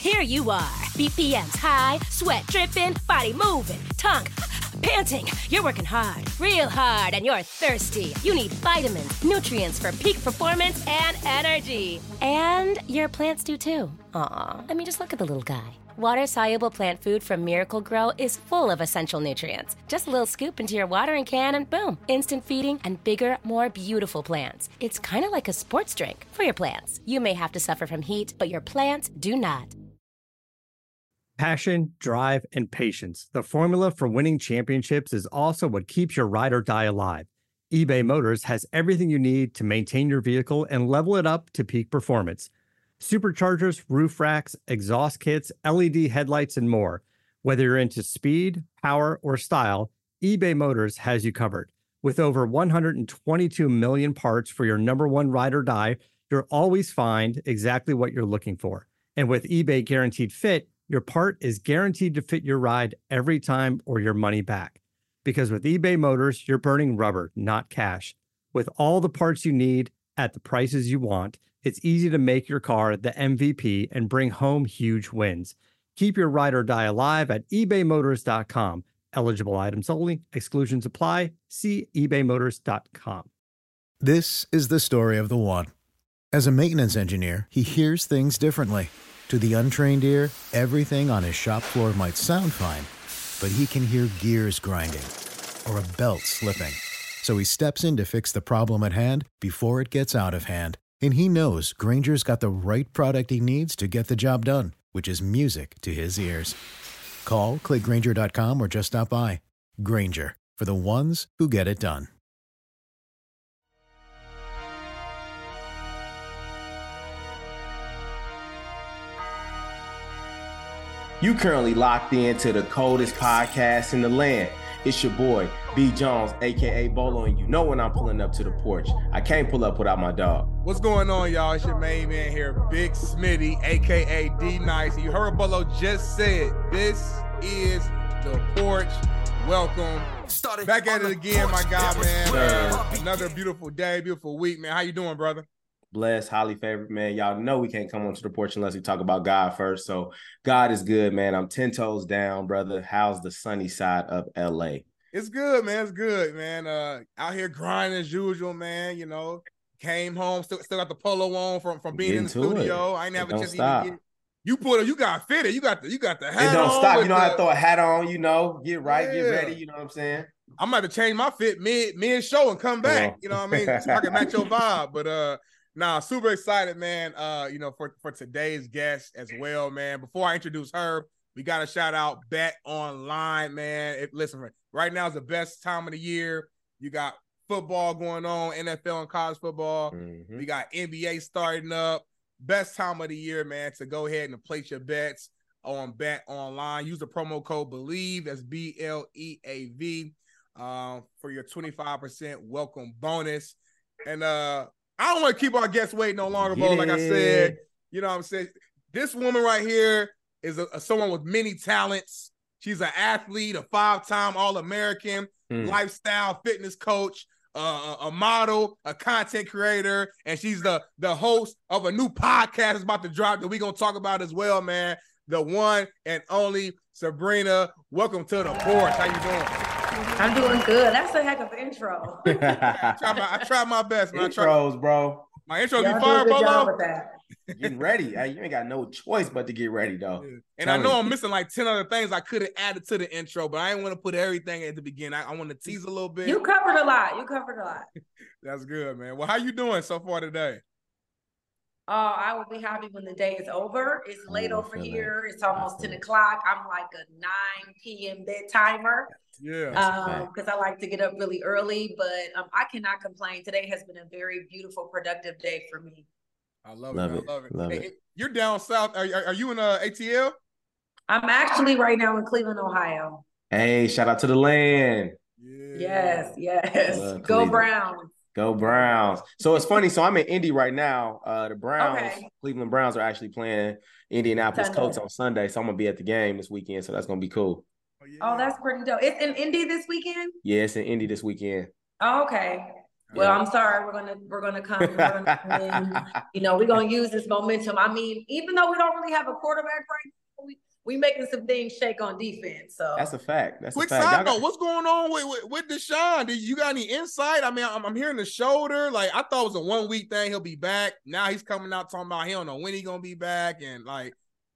Here you are, BPMs high, sweat dripping, body moving, tongue panting. You're working hard, real hard, and you're thirsty. You need vitamins, nutrients for peak performance and energy. And your plants do too. Aw, I mean, just look at the little guy. Water-soluble plant food from Miracle Grow is full of essential nutrients. Just a little scoop into your watering can and boom, instant feeding and bigger, more beautiful plants. It's kind of like a sports drink for your plants. You may have to suffer from heat, but your plants do not. Passion, drive, and patience. The formula for winning championships is also what keeps your ride or die alive. eBay Motors has everything you need to maintain your vehicle and level it up to peak performance. Superchargers, roof racks, exhaust kits, LED headlights, and more. Whether you're into speed, power, or style, eBay Motors has you covered. With over 122 million parts for your number one ride or die, you'll always find exactly what you're looking for. And with eBay Guaranteed Fit, your part is guaranteed to fit your ride every time or your money back. Because with eBay Motors, you're burning rubber, not cash. With all the parts you need at the prices you want, it's easy to make your car the MVP and bring home huge wins. Keep your ride or die alive at ebaymotors.com. Eligible items only. Exclusions apply. See ebaymotors.com. This is the story of the one. As a maintenance engineer, he hears things differently. To the untrained ear, everything on his shop floor might sound fine, but he can hear gears grinding or a belt slipping. So he steps in to fix the problem at hand before it gets out of hand. And he knows Grainger's got the right product he needs to get the job done, which is music to his ears. Call, click Grainger.com, or just stop by. Grainger, for the ones who get it done. You currently locked into the coldest podcast in the land. It's your boy, B. Jones, a.k.a. Bolo, and you know when I'm pulling up to the porch. I can't pull up without my dog. What's going on, y'all? It's your main man here, Big Smitty, a.k.a. D-Nice. You heard Bolo just said, this is the porch. Welcome. Back at it again, my guy, man. Another beautiful day, beautiful week, man. How you doing, brother? Blessed, highly favored, man. Y'all know we can't come onto the porch unless we talk about God first. So God is good, man. I'm 10 toes down, brother. How's the sunny side of LA? It's good, man. It's good, man. Out here grinding as usual, man. You know, came home, still got the polo on from being in the studio. I ain't never just even get. You got fitted. You got the hat. It don't stop. You know how to throw a hat on. You know, get right, get ready. You know what I'm saying? I'm about to change my fit mid show and come back. You know what I mean? So I can match your vibe. But nah, super excited, man. You know, for today's guest as well, man. Before I introduce her, we got to shout out Bet Online, man. Listen, right now is the best time of the year. You got football going on, NFL and college football. Mm-hmm. We got NBA starting up. Best time of the year, man, to go ahead and place your bets on Bet Online. Use the promo code BELIEVE, that's BLEAV, for your 25% welcome bonus. And I don't want to keep our guests waiting no longer, bro. Like I said, you know what I'm saying? This woman right here is someone with many talents. She's an athlete, a 5-time All-American, lifestyle fitness coach, a model, a content creator, and she's the host of a new podcast that's about to drop that we're going to talk about as well, man. The one and only Sabrina. Welcome to the porch. How you doing? I'm doing good. That's a heck of an intro. I tried my best, man. Intros, bro. My intro be fire, Bolo. Getting ready. You ain't got no choice but to get ready, though. Yeah. And I know I'm missing like 10 other things I could have added to the intro, but I didn't want to put everything at the beginning. I want to tease a little bit. You covered a lot. That's good, man. Well, how you doing so far today? I will be happy when the day is over. It's late over here. It's almost 10 o'clock. I'm like a 9 p.m. bedtimer. Yeah. Because I like to get up really early, but I cannot complain. Today has been a very beautiful, productive day for me. I love it. Hey, you're down south. Are you in ATL? I'm actually right now in Cleveland, Ohio. Hey, shout out to the land. Yeah. Yes. Go Browns. Go Browns. So it's funny. So I'm in Indy right now. The Browns, Cleveland Browns are actually playing Indianapolis Colts on Sunday. So I'm going to be at the game this weekend. So that's going to be cool. Oh, that's pretty dope. It's in Indy this weekend? Yeah, it's in Indy this weekend. Oh, okay. Well, I'm sorry. We're gonna come in. You know, we're gonna use this momentum. I mean, even though we don't really have a quarterback right now, we making some things shake on defense. So that's a fact. That's quick a fact. side note, what's going on with Deshaun? Do you got any insight? I mean, I'm hearing the shoulder. Like, I thought it was a 1 week thing. He'll be back. Now he's coming out talking about he don't know when he's gonna be back, and like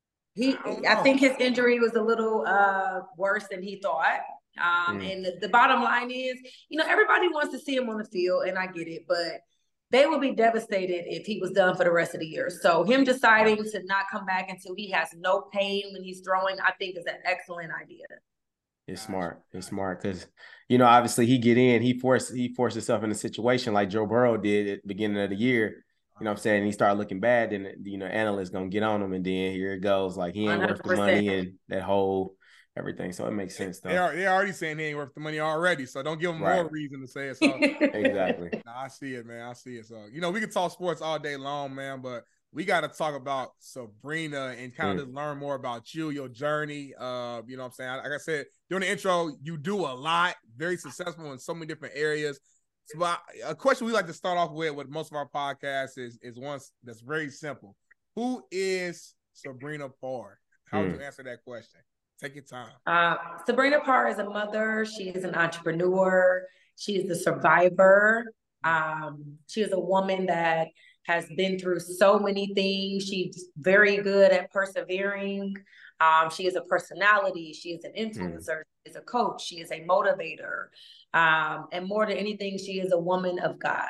I think his injury was a little worse than he thought. And the bottom line is, you know, everybody wants to see him on the field, and I get it, but they would be devastated if he was done for the rest of the year. So him deciding to not come back until he has no pain when he's throwing, I think is an excellent idea. It's smart. It's smart because, you know, obviously he forced himself in a situation like Joe Burrow did at the beginning of the year. You know what I'm saying? He started looking bad, and, you know, analysts going to get on him, and then here it goes. Like, he ain't 100%. Worth the money and that whole everything. So it makes sense, though. They're already saying he ain't worth the money already, so don't give them more reason to say it. So exactly. Nah, I see it, man. I see it. So, you know, we can talk sports all day long, man, but we got to talk about Sabrina and kind of just learn more about you, your journey. You know what I'm saying? Like I said, during the intro, you do a lot, very successful in so many different areas. So a question we like to start off with most of our podcasts is one that's very simple. Who is Sabrina Parr? How would you answer that question? Take your time. Sabrina Parr is a mother. She is an entrepreneur. She is a survivor. She is a woman that has been through so many things. She's very good at persevering. She is a personality. She is an influencer. She is a coach. She is a motivator. And more than anything, she is a woman of God.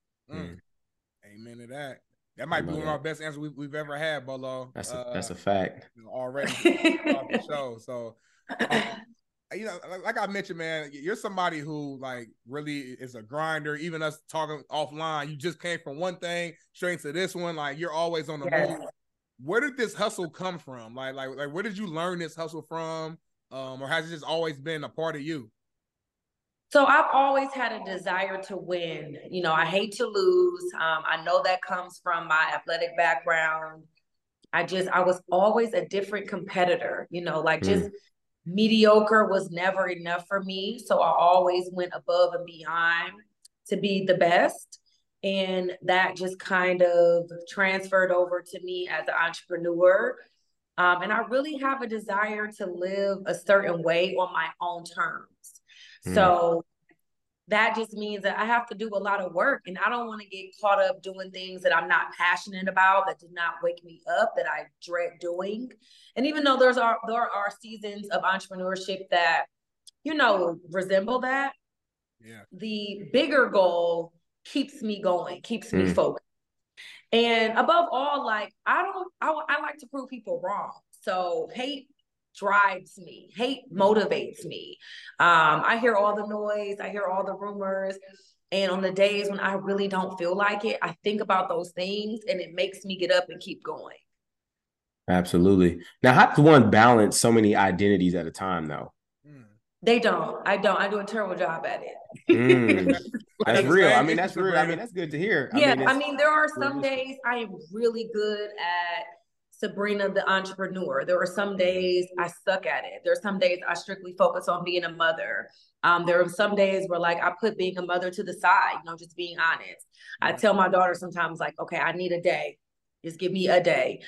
Amen to that. That might be one of our best answers we've ever had, Bolo. That's a fact. You know, already off the show. So, you know, like I mentioned, man, you're somebody who like really is a grinder. Even us talking offline, you just came from one thing straight to this one. Like, you're always on the move. Where did this hustle come from? Like where did you learn this hustle from? Or has it just always been a part of you? So I've always had a desire to win. You know, I hate to lose. I know that comes from my athletic background. I was always a different competitor, you know, like just mediocre was never enough for me. So I always went above and beyond to be the best. And that just kind of transferred over to me as an entrepreneur. And I really have a desire to live a certain way on my own terms. So that just means that I have to do a lot of work, and I don't want to get caught up doing things that I'm not passionate about, that do not wake me up, that I dread doing. And even though there are seasons of entrepreneurship that, you know, resemble that, the bigger goal keeps me going, keeps me focused. And above all, like, I like to prove people wrong. So hate drives me. Hate motivates me. I hear all the noise. I hear all the rumors. And on the days when I really don't feel like it, I think about those things, and it makes me get up and keep going. Absolutely. Now, how does one balance so many identities at a time, though? They don't. I don't. I do a terrible job at it. That's real. I mean, that's real. I mean, that's good to hear. Yeah. I mean, there are some days I am really good at Sabrina the entrepreneur. There are some days I suck at it. There are some days I strictly focus on being a mother. There are some days where like I put being a mother to the side, you know, just being honest. I tell my daughter sometimes like, okay, I need a day. Just give me a day.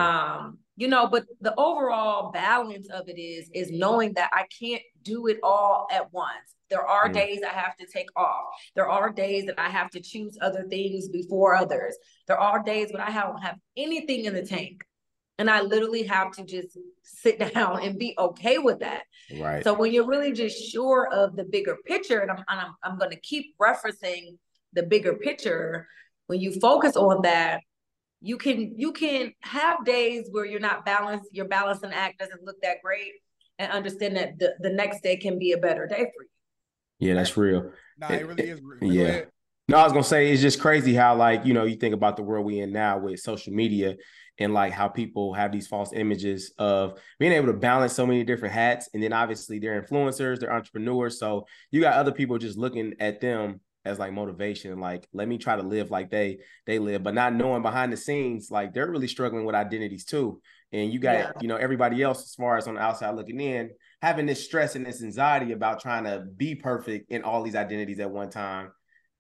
You know, but the overall balance of it is knowing that I can't do it all at once. There are days I have to take off. There are days that I have to choose other things before others. There are days when I don't have anything in the tank. And I literally have to just sit down and be okay with that. Right. So when you're really just sure of the bigger picture, and I'm going to keep referencing the bigger picture, when you focus on that, you can have days where you're not balanced, your balancing act doesn't look that great, and understand that the next day can be a better day for you. Yeah, that's real. No, it really is real. Yeah. No, I was going to say, it's just crazy how, like, you know, you think about the world we in now with social media and like how people have these false images of being able to balance so many different hats. And then obviously they're influencers, they're entrepreneurs. So you got other people just looking at them as like motivation, like, let me try to live like they live, but not knowing behind the scenes, like they're really struggling with identities too. And you got, you know, everybody else, as far as on the outside looking in, having this stress and this anxiety about trying to be perfect in all these identities at one time.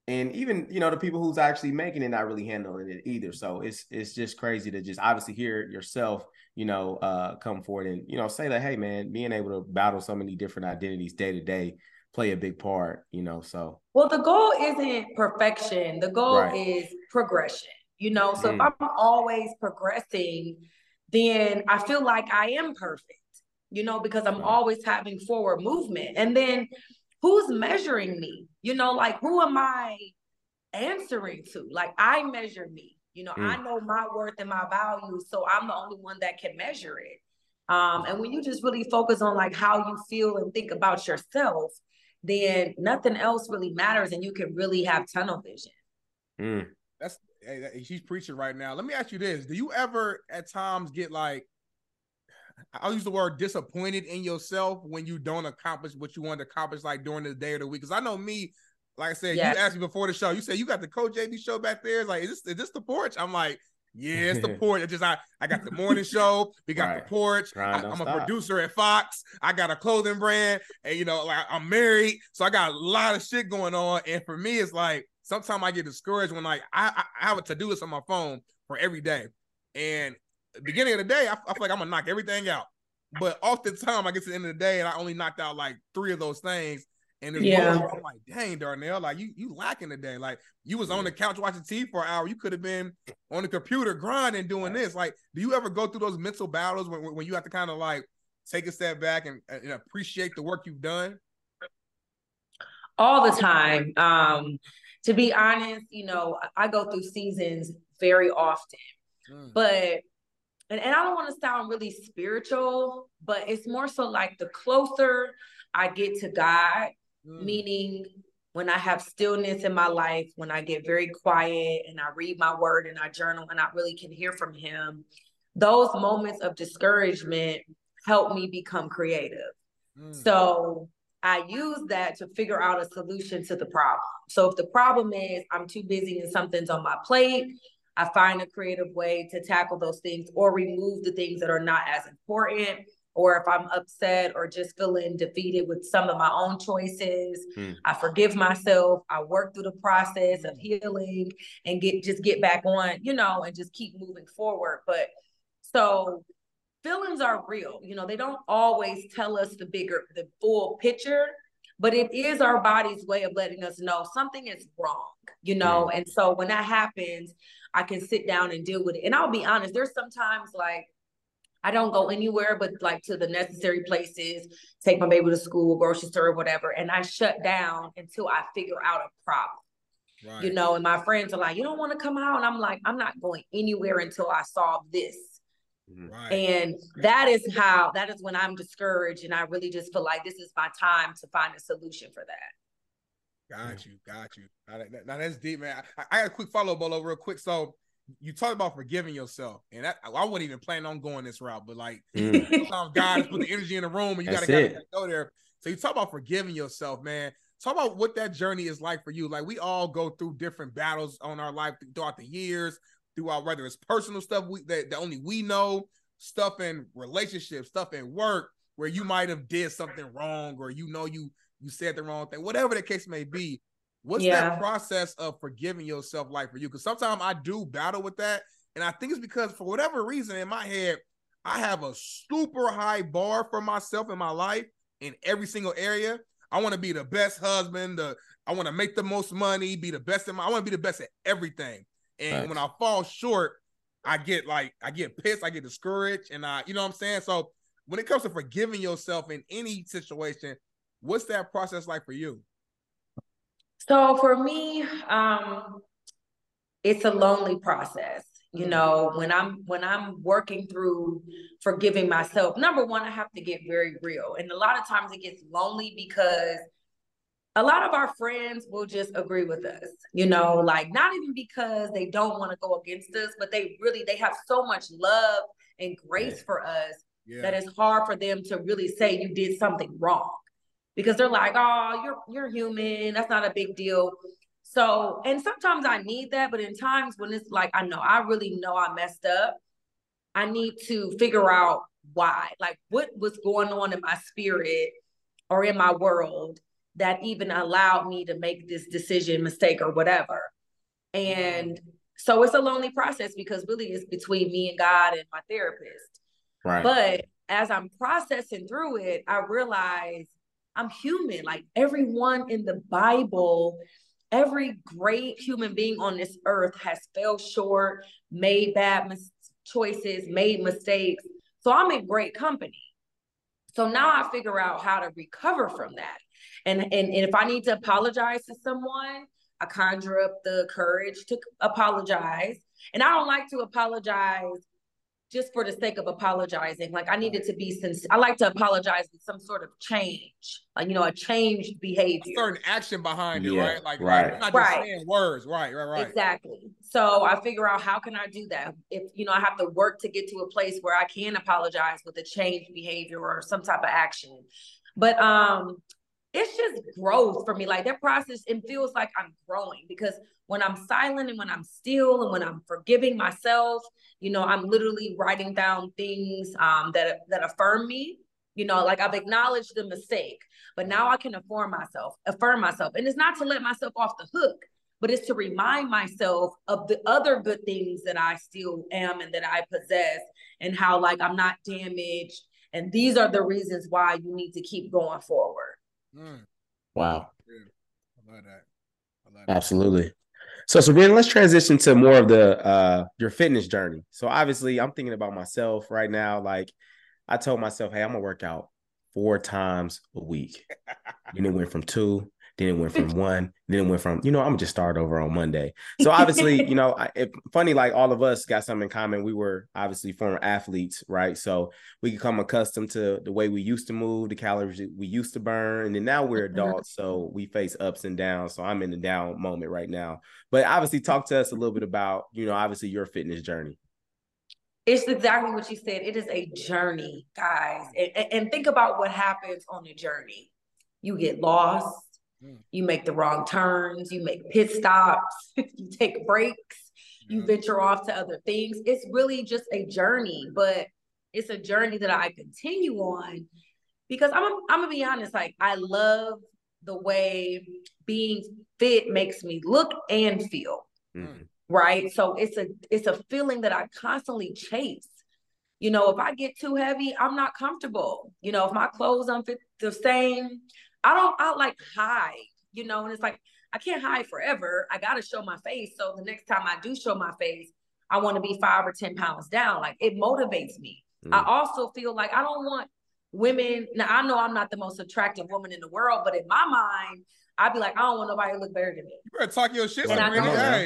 And even, you know, the people who's actually making it, not really handling it either. So it's just crazy to just obviously hear yourself, you know, come forward and, you know, say that, hey man, being able to battle so many different identities day to day play a big part, you know. So well, the goal isn't perfection. The goal is progression, you know. So if I'm always progressing, then I feel like I am perfect, you know, because I'm always having forward movement. And then who's measuring me? You know, like, who am I answering to? Like, I measure me. You know, I know my worth and my value, so I'm the only one that can measure it. And when you just really focus on like how you feel and think about yourself, then nothing else really matters, and you can really have tunnel vision. She's preaching right now. Let me ask you this: do you ever at times get like, I'll use the word disappointed in yourself when you don't accomplish what you want to accomplish, like during the day or the week? Because I know me, like I said, you asked me before the show, you said you got the Coach JB show back there. It's like, is this the porch? I'm like, yeah, it's the porch. It's just I got the morning show. We got the porch. I'm a producer at Fox. I got a clothing brand, and you know, like I'm married, so I got a lot of shit going on. And for me, it's like sometimes I get discouraged when like I have a to-do list on my phone for every day, and at the beginning of the day, I feel like I'm gonna knock everything out. But oftentimes I get to the end of the day and I only knocked out like 3 of those things. And I'm like, dang, Darnell, like you lacking today. Like you was on the couch watching TV for an hour. You could have been on the computer grinding doing this. Like, do you ever go through those mental battles when you have to kind of like take a step back and appreciate the work you've done? All the time. To be honest, you know, I go through seasons very often, but and I don't want to sound really spiritual, but it's more so like the closer I get to God, meaning when I have stillness in my life, when I get very quiet and I read my word and I journal and I really can hear from him, those moments of discouragement help me become creative. So I use that to figure out a solution to the problem. So if the problem is I'm too busy and something's on my plate, I find a creative way to tackle those things or remove the things that are not as important. Or if I'm upset or just feeling defeated with some of my own choices, I forgive myself. I work through the process of healing and get back on, you know, and just keep moving forward. But so feelings are real. You know, they don't always tell us the full picture, but it is our body's way of letting us know something is wrong, you know? And so when that happens, I can sit down and deal with it. And I'll be honest, there's sometimes like, I don't go anywhere but like to the necessary places, take my baby to school, grocery store, whatever. And I shut down until I figure out a problem, you know? And my friends are like, you don't want to come out? And I'm like, I'm not going anywhere until I solve this. And that is when I'm discouraged. And I really just feel like this is my time to find a solution for that. Got you. Now that's deep, man. I got a quick follow-up, Bolo, real quick. So you talked about forgiving yourself, and I wasn't even planning on going this route, but like sometimes God has put the energy in the room, and you gotta go there. So you talk about forgiving yourself, man. Talk about what that journey is like for you. Like we all go through different battles on our life throughout the years, throughout whether it's personal stuff that only we know, stuff in relationships, stuff in work, where you might have did something wrong, or you said the wrong thing, whatever the case may be. What's that process of forgiving yourself like for you? Because sometimes I do battle with that. And I think it's because for whatever reason in my head, I have a super high bar for myself in my life in every single area. I want to be the best husband. I want to make the most money, be the best I want to be the best at everything. And when I fall short, I get pissed, I get discouraged, and you know what I'm saying? So when it comes to forgiving yourself in any situation, what's that process like for you? So for me, it's a lonely process. You know, when I'm working through forgiving myself, number one, I have to get very real. And a lot of times it gets lonely because a lot of our friends will just agree with us, you know, like not even because they don't want to go against us, but they have so much love and grace for us that it's hard for them to really say you did something wrong. Because they're like, oh, you're human. That's not a big deal. So, and sometimes I need that, but in times when it's like, I really know I messed up, I need to figure out why, like what was going on in my spirit or in my world that even allowed me to make this decision, mistake, or whatever. And so it's a lonely process because really it's between me and God and my therapist. Right. But as I'm processing through it, I realize I'm human. Like everyone in the Bible, every great human being on this earth has fell short, made bad choices, made mistakes. So I'm in great company. So now I figure out how to recover from that. And if I need to apologize to someone, I conjure up the courage to apologize. And I don't like to apologize just for the sake of apologizing. Like I needed to be sincere. I like to apologize with some sort of change, like, a changed behavior. A certain action behind it, right? Like, right. Like not just saying words. Right. Exactly. So I figure out how can I do that? If, I have to work to get to a place where I can apologize with a changed behavior or some type of action. But it's just growth for me. Like that process, it feels like I'm growing because when I'm silent and when I'm still and when I'm forgiving myself, I'm literally writing down things that affirm me. Like I've acknowledged the mistake, but now I can affirm myself. And it's not to let myself off the hook, but it's to remind myself of the other good things that I still am and that I possess and how like I'm not damaged. And these are the reasons why you need to keep going forward. Wow. Yeah. I love that. Absolutely. So Sabrina, let's transition to more of the your fitness journey. So obviously I'm thinking about myself right now. Like I told myself, hey, I'm gonna work out 4 times a week. Then it went from 2, then it went from 1, then it went from, I'm gonna just start over on Monday. So obviously, funny, like all of us got something in common. We were obviously former athletes, right? So we become accustomed to the way we used to move, the calories we used to burn. And then now we're adults, so we face ups and downs. So I'm in the down moment right now. But obviously talk to us a little bit about, obviously your fitness journey. It's exactly what you said. It is a journey, guys. And think about what happens on the journey. You get lost. You make the wrong turns. You make pit stops. You take breaks. You venture off to other things. It's really just a journey, but it's a journey that I continue on because I'm going to be honest. Like I love the way being fit makes me look and feel. Right. So it's a feeling that I constantly chase. If I get too heavy, I'm not comfortable. If my clothes don't fit the same, I like hide, and it's like, I can't hide forever. I got to show my face. So the next time I do show my face, I want to be 5 or 10 pounds down. Like it motivates me. I also feel like I don't want women. Now I know I'm not the most attractive woman in the world, but in my mind, I'd be like, I don't want nobody to look better than me. You better talk your shit. Hey, I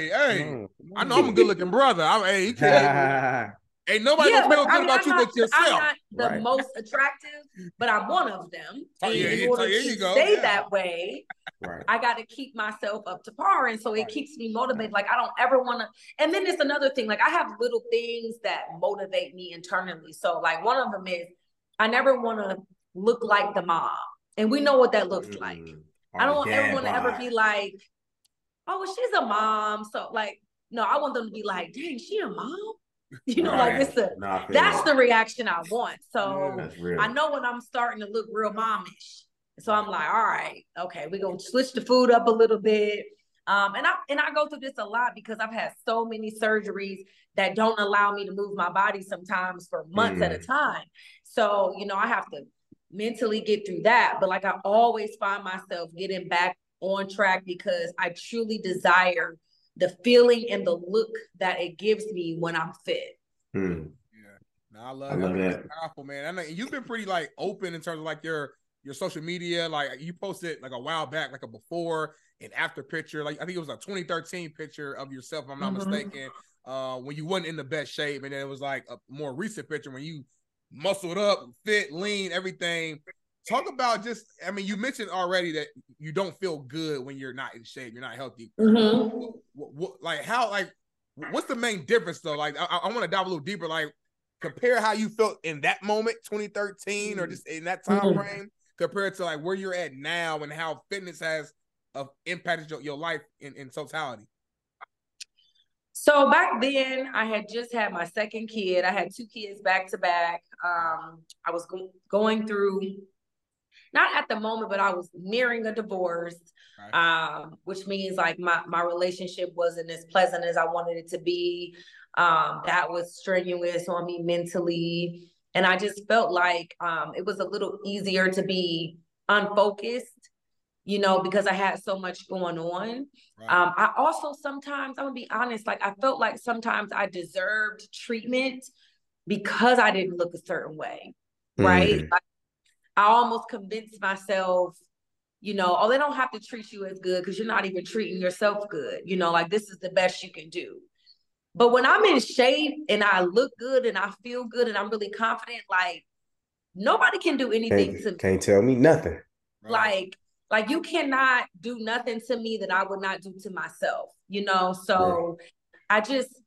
know I'm a good looking brother. You can't. Ain't nobody gonna feel good about you but yourself. I'm not the most attractive, but I'm one of them. And in order to stay that way, I got to keep myself up to par. And so it keeps me motivated. Like I don't ever want to. And then it's another thing. Like I have little things that motivate me internally. So like one of them is I never want to look like the mom. And we know what that looks like. I don't ever want to ever be like, oh, well, she's a mom. So like, no, I want them to be like, dang, she a mom? Like that's the reaction I want. So I know when I'm starting to look real momish. So I'm like, all right, okay, we're going to switch the food up a little bit. And I go through this a lot because I've had so many surgeries that don't allow me to move my body sometimes for months at a time. So, I have to mentally get through that. But like I always find myself getting back on track because I truly desire the feeling and the look that it gives me when I'm fit. Yeah. No, I love that. It's powerful, man. I know you've been pretty like open in terms of like your social media. Like you posted like a while back, like a before and after picture. Like I think it was a 2013 picture of yourself, if I'm not mistaken, when you wasn't in the best shape. And then it was like a more recent picture when you muscled up, fit, lean, everything. Talk about you mentioned already that you don't feel good when you're not in shape, you're not healthy. What's the main difference though? Like, I want to dive a little deeper. Like, compare how you felt in that moment, 2013, or just in that time frame, compared to like where you're at now and how fitness has impacted your life in totality. So back then, I had just had my second kid. I had 2 kids back to back. I was going through. not at the moment, but I was nearing a divorce, which means like my relationship wasn't as pleasant as I wanted it to be. That was strenuous on me mentally. And I just felt like it was a little easier to be unfocused, you know, because I had so much going on. Right. I also sometimes, I'm gonna be honest, like I felt like sometimes I deserved treatment because I didn't look a certain way, right? Like, I almost convinced myself, you know, oh, they don't have to treat you as good because you're not even treating yourself good. You know, like this is the best you can do. But when I'm in shape and I look good and I feel good and I'm really confident, like nobody can do anything to me. Can't tell me nothing. Like you cannot do nothing to me that I would not do to myself, you know? So I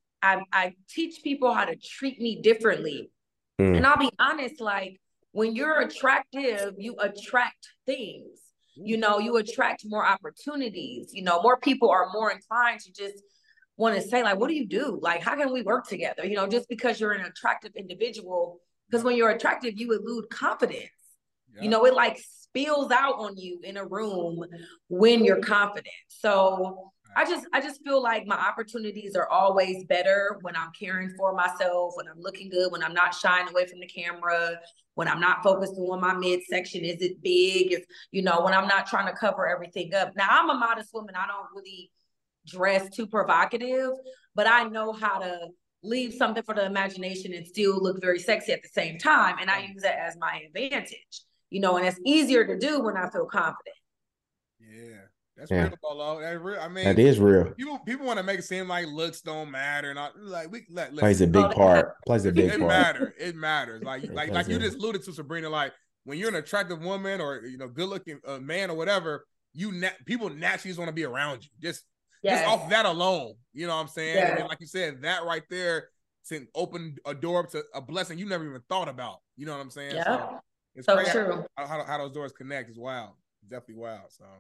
teach people how to treat me differently. And I'll be honest, like, when you're attractive, you attract things, you know, you attract more opportunities, you know, more people are more inclined to just want to say, like, what do you do? Like, how can we work together? You know, just because you're an attractive individual, because when you're attractive, you elude confidence. You know, it like spills out on you in a room when you're confident. So I just feel like my opportunities are always better when I'm caring for myself, when I'm looking good, when I'm not shying away from the camera, when I'm not focused on my midsection. Is it big? Is, you know, when I'm not trying to cover everything up. Now, I'm a modest woman. I don't really dress too provocative, but I know how to leave something for the imagination and still look very sexy at the same time. And I use that as my advantage, you know, and it's easier to do when I feel confident. Yeah. That's real, Bolo. That's real. I mean, that is real. People want to make it seem like looks don't matter, and like plays a big part. Plays a big part. It matters. Like you just alluded to, Sabrina. Like when you're an attractive woman or good looking man or whatever, people naturally just want to be around you. Just off that alone, you know what I'm saying? Yeah. And like you said, that right there to open a door to a blessing you never even thought about. You know what I'm saying? Yeah. So it's so crazy true. How those doors connect is wild. Definitely wild. So.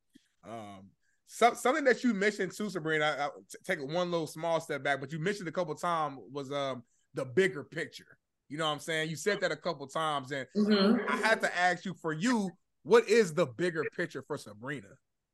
Something that you mentioned too, Sabrina, I'll take one little small step back, but you mentioned a couple of times was the bigger picture. You know what I'm saying? You said that a couple of times, and I had to ask you, for you, what is the bigger picture for Sabrina?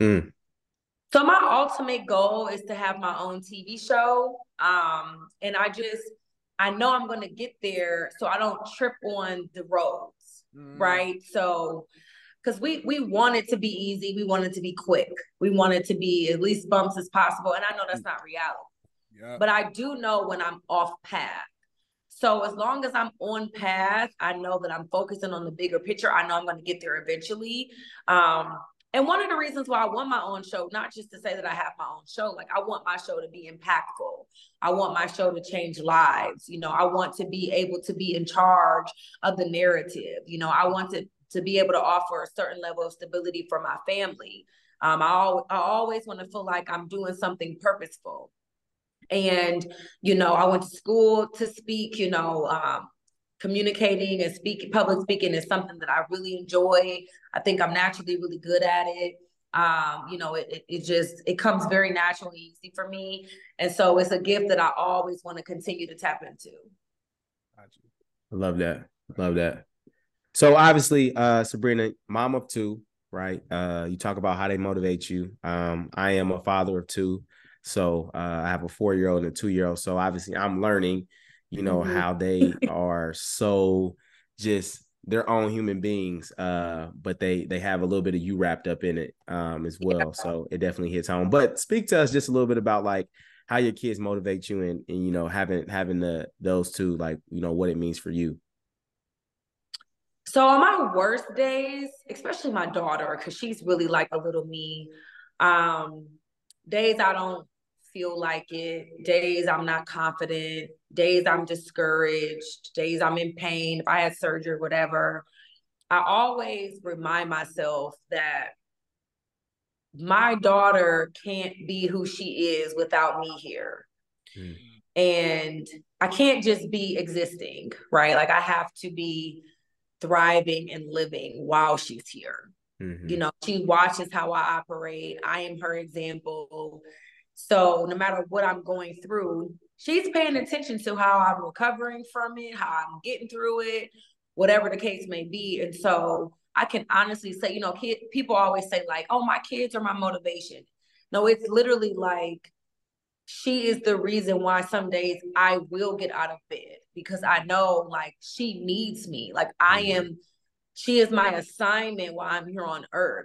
So my ultimate goal is to have my own TV show. And I know I'm going to get there so I don't trip on the roads, right? So because we want it to be easy. We want it to be quick. We want it to be as least bumps as possible. And I know that's not reality. Yeah. But I do know when I'm off path. So as long as I'm on path, I know that I'm focusing on the bigger picture. I know I'm going to get there eventually. And one of the reasons why I want my own show, not just to say that I have my own show, like I want my show to be impactful. I want my show to change lives. You know, I want to be able to be in charge of the narrative. You know, I want to be able to offer a certain level of stability for my family. I always want to feel like I'm doing something purposeful. And, you know, I went to school to speak, you know, communicating and public speaking is something that I really enjoy. I think I'm naturally really good at it. You know, it comes very naturally easy for me. And so it's a gift that I always want to continue to tap into. I love that. Love that. So obviously, Sabrina, mom of two, right? You talk about how they motivate you. I am a father of two. So I have a 4-year-old and a 2-year-old. So obviously I'm learning, you know, how they are so just their own human beings, but they have a little bit of you wrapped up in it as well. Yeah. So it definitely hits home. But speak to us just a little bit about like how your kids motivate you and you know, having those two, like, you know, what it means for you. So on my worst days, especially my daughter, because she's really like a little me, days I don't feel like it, days I'm not confident, days I'm discouraged, days I'm in pain, if I had surgery, whatever, I always remind myself that my daughter can't be who she is without me here. And I can't just be existing, right? Like I have to be thriving and living while she's here. You know, she watches how I operate. I am her example. So no matter what I'm going through, she's paying attention to how I'm recovering from it, how I'm getting through it, whatever the case may be. And so I can honestly say, people always say like, oh, my kids are my motivation. No, it's literally like, she is the reason why some days I will get out of bed, because I know like she needs me. Like she is my assignment while I'm here on earth.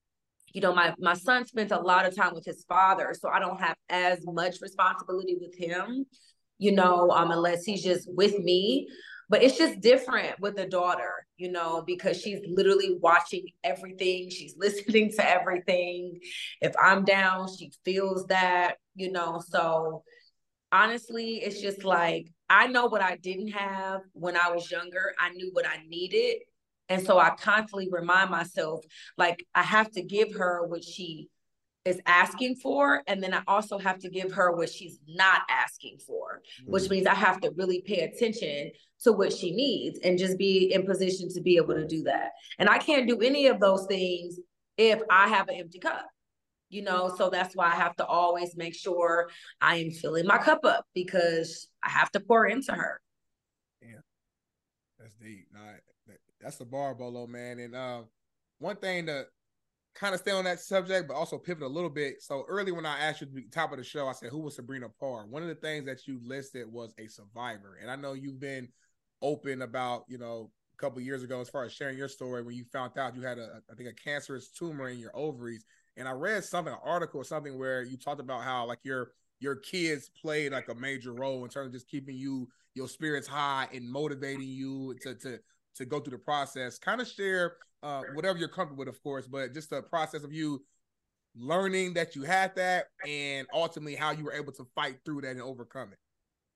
My son spends a lot of time with his father, so I don't have as much responsibility with him, unless he's just with me. But it's just different with a daughter, because she's literally watching everything. She's listening to everything. If I'm down, she feels that, So honestly, it's just like, I know what I didn't have when I was younger. I knew what I needed. And so I constantly remind myself, like, I have to give her what she is asking for. And then I also have to give her what she's not asking for, which means I have to really pay attention to what she needs and just be in position to be able to do that. And I can't do any of those things if I have an empty cup, so that's why I have to always make sure I am filling my cup up, because I have to pour into her. Yeah, that's deep. That's the bar, Bolo, man. And one thing to kind of stay on that subject, but also pivot a little bit. So early when I asked you at the top of the show, I said, who was Sabrina Parr? One of the things that you listed was a survivor. And I know you've been open about, a couple of years ago, as far as sharing your story, when you found out you had I think a cancerous tumor in your ovaries. And I read an article or something where you talked about how like your kids played like a major role in terms of just keeping your spirits high and motivating you to go through the process. Kind of share whatever you're comfortable with, of course, but just the process of you learning that you had that and ultimately how you were able to fight through that and overcome it.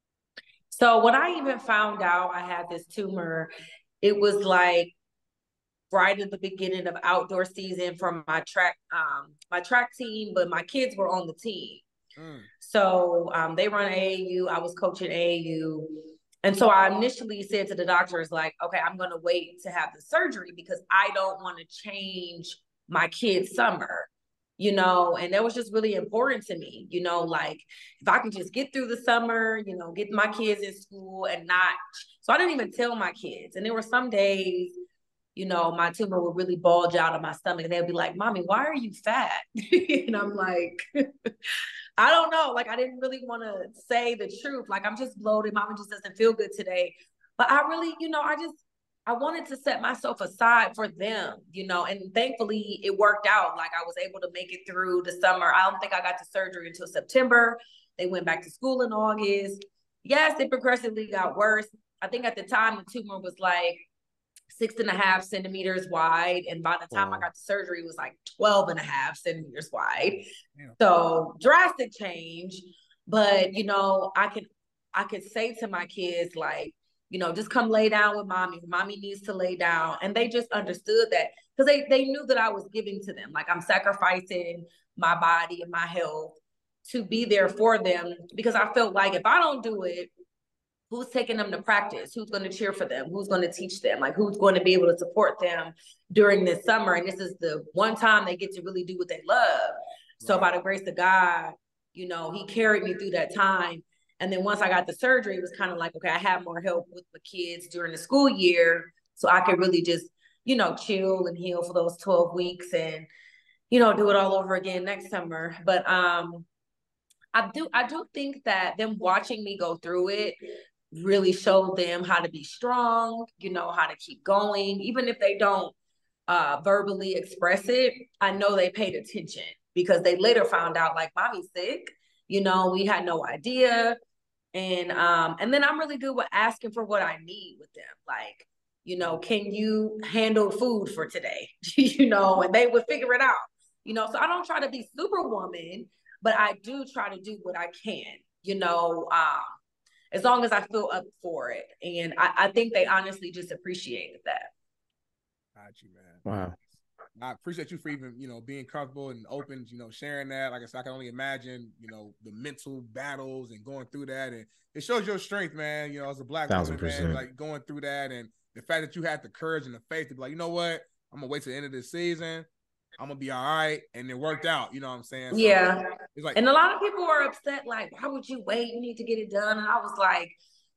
So when I even found out I had this tumor, it was like right at the beginning of outdoor season for my track team, but my kids were on the team. So they run AAU. I was coaching AAU. And so I initially said to the doctors, like, okay, I'm going to wait to have the surgery because I don't want to change my kid's summer, and that was just really important to me, like if I can just get through the summer, get my kids in school and not. So I didn't even tell my kids. And there were some days, my tumor would really bulge out of my stomach and they'd be like, Mommy, why are you fat? And I'm like, I don't know. Like, I didn't really want to say the truth. Like, I'm just bloated. Mommy just doesn't feel good today. But I really, I wanted to set myself aside for them, and thankfully it worked out. Like, I was able to make it through the summer. I don't think I got to surgery until September. They went back to school in August. Yes, it progressively got worse. I think at the time the tumor was like 6.5 centimeters wide. And by the time I got to surgery, it was like 12.5 centimeters wide. Yeah. So drastic change. But, I could say to my kids, like, just come lay down with mommy. Mommy needs to lay down. And they just understood that because they knew that I was giving to them. Like, I'm sacrificing my body and my health to be there for them, because I felt like if I don't do it, who's taking them to practice? Who's going to cheer for them? Who's going to teach them? Like, who's going to be able to support them during this summer? And this is the one time they get to really do what they love. So by the grace of God, he carried me through that time. And then once I got the surgery, it was kind of like, okay, I have more help with the kids during the school year. So I could really just, chill and heal for those 12 weeks and, do it all over again next summer. But I do think that them watching me go through it really showed them how to be strong, how to keep going. Even if they don't verbally express it, I know they paid attention because they later found out, like, Mommy's sick. We had no idea. And then I'm really good with asking for what I need with them. Like, can you handle food for today? And they would figure it out. So I don't try to be superwoman, but I do try to do what I can, as long as I feel up for it. And I think they honestly just appreciated that. Got you, man. Wow. I appreciate you for even, being comfortable and open, sharing that. Like I said, I can only imagine, the mental battles and going through that. And it shows your strength, man, as a Black woman, man, like going through that. And the fact that you had the courage and the faith to be like, you know what, I'm going to wait to the end of this season. I'm going to be all right. And it worked out. You know what I'm saying? So yeah. It's like, and a lot of people are upset. Like, why would you wait? You need to get it done. And I was like,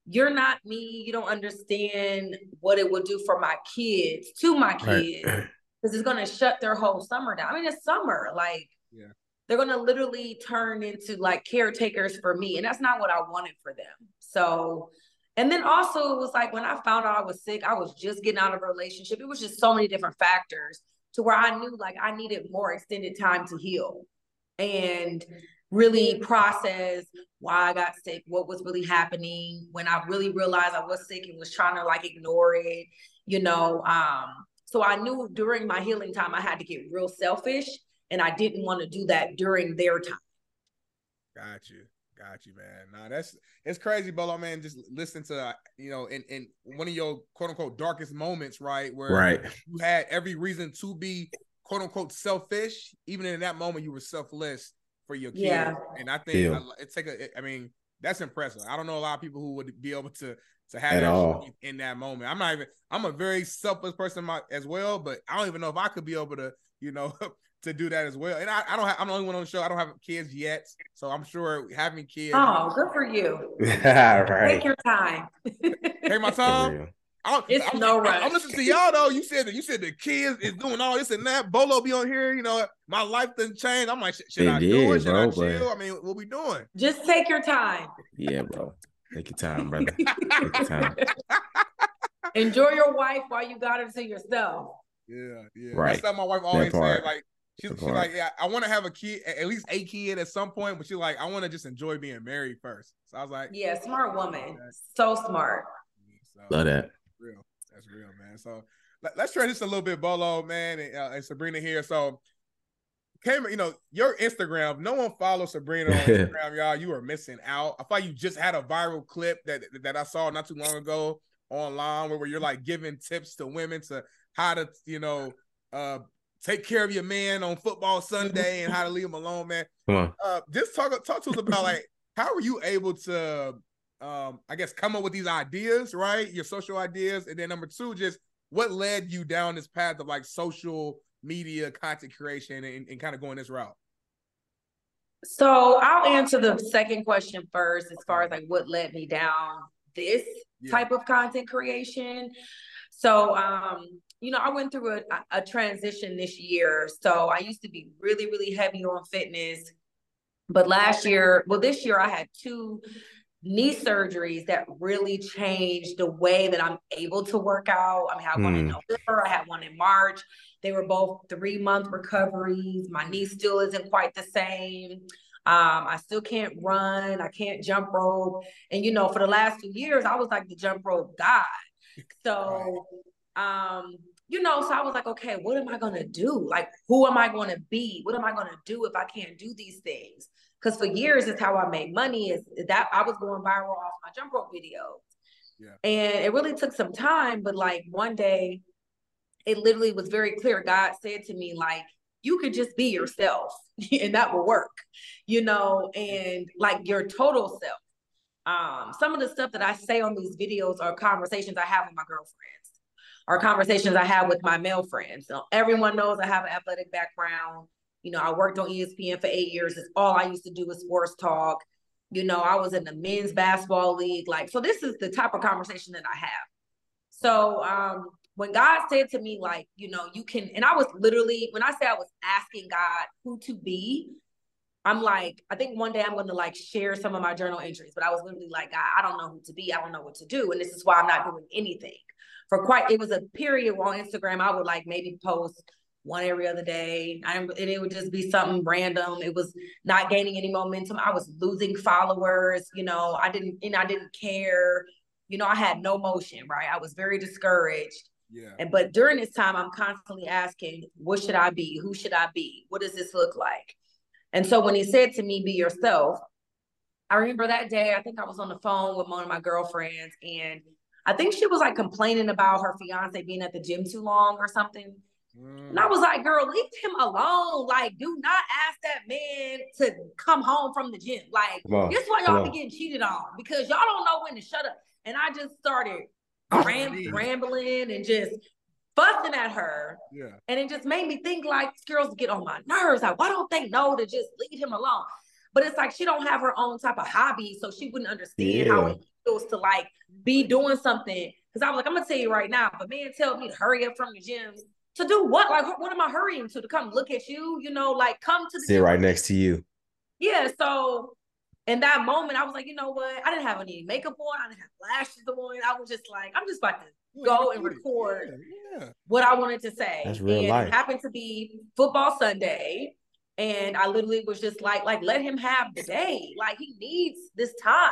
you're not me. You don't understand what it would do for my kids, to my kids, because it's going to shut their whole summer down. I mean, it's summer. Like, they're going to literally turn into like caretakers for me. And that's not what I wanted for them. So, and then also it was like, when I found out I was sick, I was just getting out of a relationship. It was just so many different factors to where I knew like I needed more extended time to heal and really process why I got sick, what was really happening, when I really realized I was sick and was trying to like ignore it, you know. So I knew during my healing time, I had to get real selfish, and I didn't want to do that during their time. Got you, man. Nah, it's crazy, Bolo, man. Just listen to, you know, in one of your quote unquote darkest moments, right? Where you had every reason to be quote unquote selfish. Even in that moment, you were selfless for your kids. Yeah. And I think I mean, that's impressive. I don't know a lot of people who would be able to have that in that moment. I'm a very selfless person as well, but I don't even know if I could be able to, you know, to do that as well. And I'm the only one on the show. I don't have kids yet, so I'm sure having kids. Oh, good for you. Right. Take your time. Take my time. It's no rush. I'm listening to y'all though. You said the kids is doing all this and that. Bolo be on here. You know, my life didn't change. I'm like, should I do it? Should I chill? I mean, what we doing? Just take your time. Yeah, bro. Take your time, brother. Take your time. Enjoy your wife while you got her to yourself. Yeah. Right. That's what my wife always said. Like, she's like, yeah, I want to have a kid, at least a kid at some point, but she's like, I want to just enjoy being married first. So I was like, yeah, smart woman. So smart. So, love that. That's real, man. So let's try this a little bit, Bolo, man, and Sabrina here. So, you know, your Instagram, no one follows Sabrina on Instagram, y'all. You are missing out. I thought you just had a viral clip that I saw not too long ago online where you're like giving tips to women to how to, you know, take care of your man on football Sunday and how to leave him alone, man. Come on. Just talk to us about like how were you able to I guess come up with these ideas, right? Your social ideas, and then number two, just what led you down this path of like social media content creation and kind of going this route? So I'll answer the second question first, as far as like what led me down this type of content creation. So, you know, I went through a transition this year. So I used to be really, really heavy on fitness. But this year I had 2 knee surgeries that really changed the way that I'm able to work out. I mean, I had one in November, I had one in March. They were both 3-month recoveries. My knee still isn't quite the same. I still can't run. I can't jump rope. And, you know, for the last 2 years, I was like the jump rope god. So, you know, so I was like, okay, what am I going to do? Like, who am I going to be? What am I going to do if I can't do these things? Because for years, it's how I made money, is that I was going viral off my jump rope videos. Yeah. And it really took some time, but like one day, it literally was very clear. God said to me, like, you could just be yourself and that will work, you know, and like your total self. Some of the stuff that I say on these videos are conversations I have with my girlfriends, or conversations I have with my male friends. So everyone knows I have an athletic background. You know, I worked on ESPN for 8 years. It's all I used to do was sports talk. You know, I was in the men's basketball league. Like, so this is the type of conversation that I have. So when God said to me, like, you know, you can, and I was literally, when I say I was asking God who to be, I'm like, I think one day I'm going to like share some of my journal entries, but I was literally like, God, I don't know who to be. I don't know what to do. And this is why I'm not doing anything. It was a period where on Instagram, I would like maybe post one every other day. And it would just be something random. It was not gaining any momentum. I was losing followers. You know, I didn't care. You know, I had no motion, right? I was very discouraged. Yeah. But during this time, I'm constantly asking, what should I be? Who should I be? What does this look like? And so when he said to me, be yourself, I remember that day, I think I was on the phone with one of my girlfriends, and I think she was like complaining about her fiance being at the gym too long or something. And I was like, girl, leave him alone. Like, do not ask that man to come home from the gym. Like, this is why y'all be getting cheated on, because y'all don't know when to shut up. And I just started rambling and just fussing at her. Yeah. And it just made me think, like, these girls get on my nerves. Like, why don't they know to just leave him alone? but it's like she don't have her own type of hobby, so she wouldn't understand how it feels to like be doing something. Because I was like, I'm gonna tell you right now, if a man tell me to hurry up from the gym, to do what? Like, what am I hurrying to? To come look at you? You know, like come to the sit gym right next to you. Yeah, so in that moment, I was like, you know what? I didn't have any makeup on. I didn't have lashes on. I was just like, I'm just about to go and record what I wanted to say. That's real and life. It happened to be football Sunday. And I literally was just like, let him have the day. Like, he needs this time.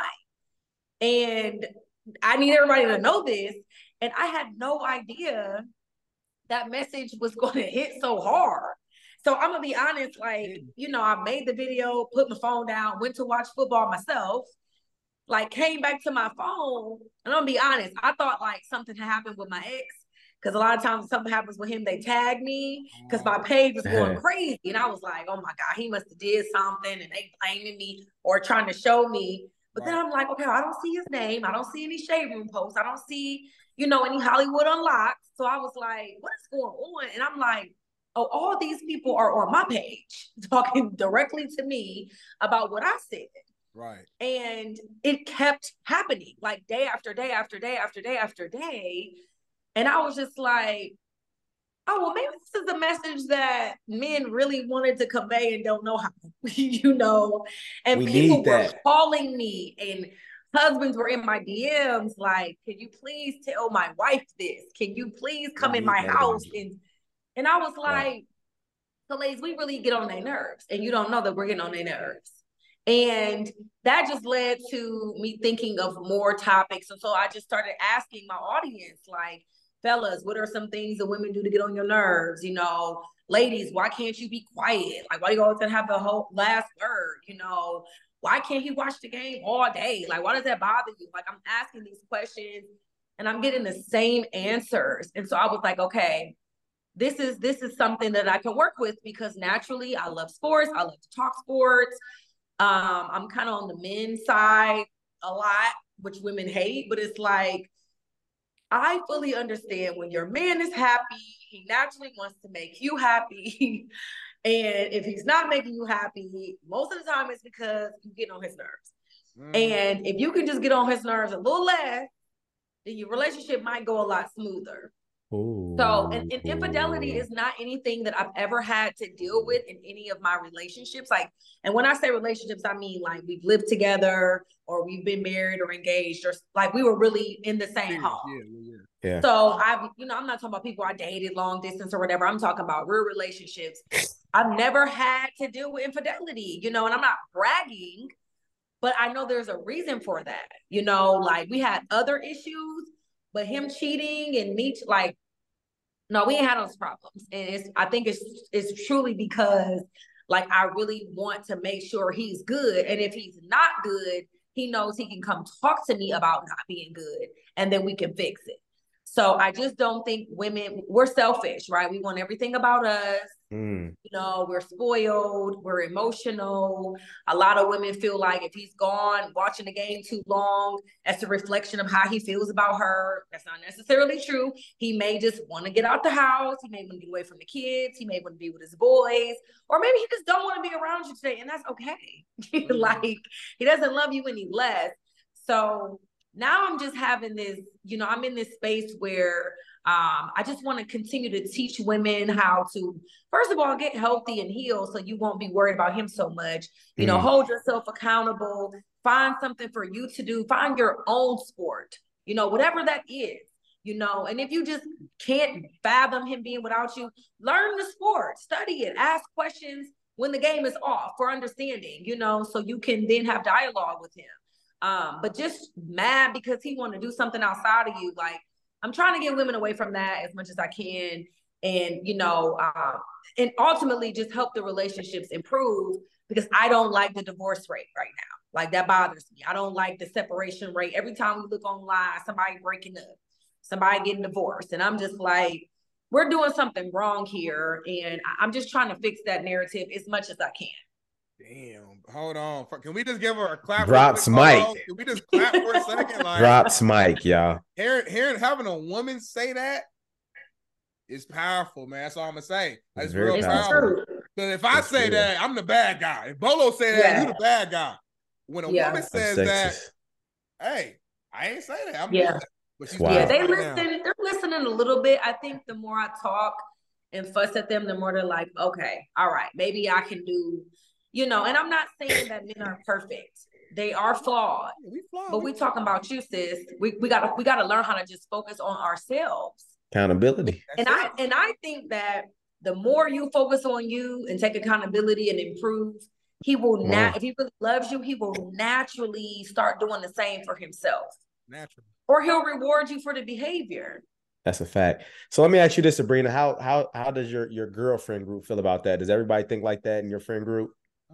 And I need everybody to know this. And I had no idea that message was going to hit so hard. So I'm going to be honest, like, you know, I made the video, put my phone down, went to watch football myself, like came back to my phone. And I'm going to be honest, I thought like something had happened with my ex. Because a lot of times when something happens with him, they tag me because my page was going crazy. And I was like, oh my God, he must have did something and they blaming me or trying to show me. But then I'm like, okay, I don't see his name. I don't see any shade room posts. I don't see, you know, any Hollywood Unlocked. So I was like, what is going on? And I'm like, oh, all these people are on my page talking directly to me about what I said. Right. And it kept happening like day after day after day after day after day. And I was just like, oh, well, maybe this is a message that men really wanted to convey and don't know how, you know? And we people were calling me and husbands were in my DMs like, can you please tell my wife this? Can you please come in my house? And I was like, Calais, we really get on their nerves. And you don't know that we're getting on their nerves. And that just led to me thinking of more topics. And so I just started asking my audience, like, fellas, what are some things that women do to get on your nerves? You know, ladies, why can't you be quiet? Like, why do you always have the whole last word? You know, why can't he watch the game all day? Like, why does that bother you? Like, I'm asking these questions and I'm getting the same answers. And so I was like, okay, this is something that I can work with because naturally I love sports. I love to talk sports. I'm kind of on the men's side a lot, which women hate, but it's like, I fully understand when your man is happy, he naturally wants to make you happy. And if he's not making you happy, most of the time it's because you get on his nerves. And if you can just get on his nerves a little less, then your relationship might go a lot smoother. Ooh. So, and infidelity is not anything that I've ever had to deal with in any of my relationships. Like, and when I say relationships, I mean like we've lived together or we've been married or engaged or like we were really in the same home. Yeah. So I'm not talking about people I dated long distance or whatever. I'm talking about real relationships. I've never had to deal with infidelity, you know, and I'm not bragging, but I know there's a reason for that. You know, like we had other issues, but him cheating and me, like, no, we ain't had those problems. And I think it's truly because like, I really want to make sure he's good. And if he's not good, he knows he can come talk to me about not being good and then we can fix it. So I just don't think we're selfish, right? We want everything about us. You know, we're spoiled, we're emotional. A lot of women feel like if he's gone watching the game too long, that's a reflection of how he feels about her. That's not necessarily true. He may just want to get out the house. He may want to get away from the kids. He may want to be with his boys, or maybe he just don't want to be around you today. And that's okay. Like he doesn't love you any less. So now I'm just having this, you know, I'm in this space where I just want to continue to teach women how to, first of all, get healthy and heal so you won't be worried about him so much. You know, hold yourself accountable, find something for you to do, find your own sport, you know, whatever that is, you know, and if you just can't fathom him being without you, learn the sport, study it, ask questions when the game is off for understanding, you know, so you can then have dialogue with him. But just mad because he want to do something outside of you, like, I'm trying to get women away from that as much as I can. And, you know, and ultimately just help the relationships improve because I don't like the divorce rate right now. Like that bothers me. I don't like the separation rate. Every time we look online, somebody breaking up, somebody getting divorced. And I'm just like, we're doing something wrong here. And I'm just trying to fix that narrative as much as I can. Damn, hold on. Can we just give her a clap? Drops mic. Can we just clap for a second? Like, drops mic, y'all. Hearing having a woman say that is powerful, man. That's all I'm gonna say. It's very powerful. Because if I say that, I'm the bad guy. If Bolo say that, you the bad guy. When a woman says that, hey, I ain't say that. I'm good. But she's they listen. They're listening a little bit. I think the more I talk and fuss at them, the more they're like, okay, all right, maybe I can do, and I'm not saying that men are perfect. They are flawed. But we talking about you, sis. We gotta learn how to just focus on ourselves. Accountability. And I think that the more you focus on you and take accountability and improve, he will if he really loves you, he will naturally start doing the same for himself. Naturally. Or he'll reward you for the behavior. That's a fact. So let me ask you this, Sabrina. How does your girlfriend group feel about that? Does everybody think like that in your friend group?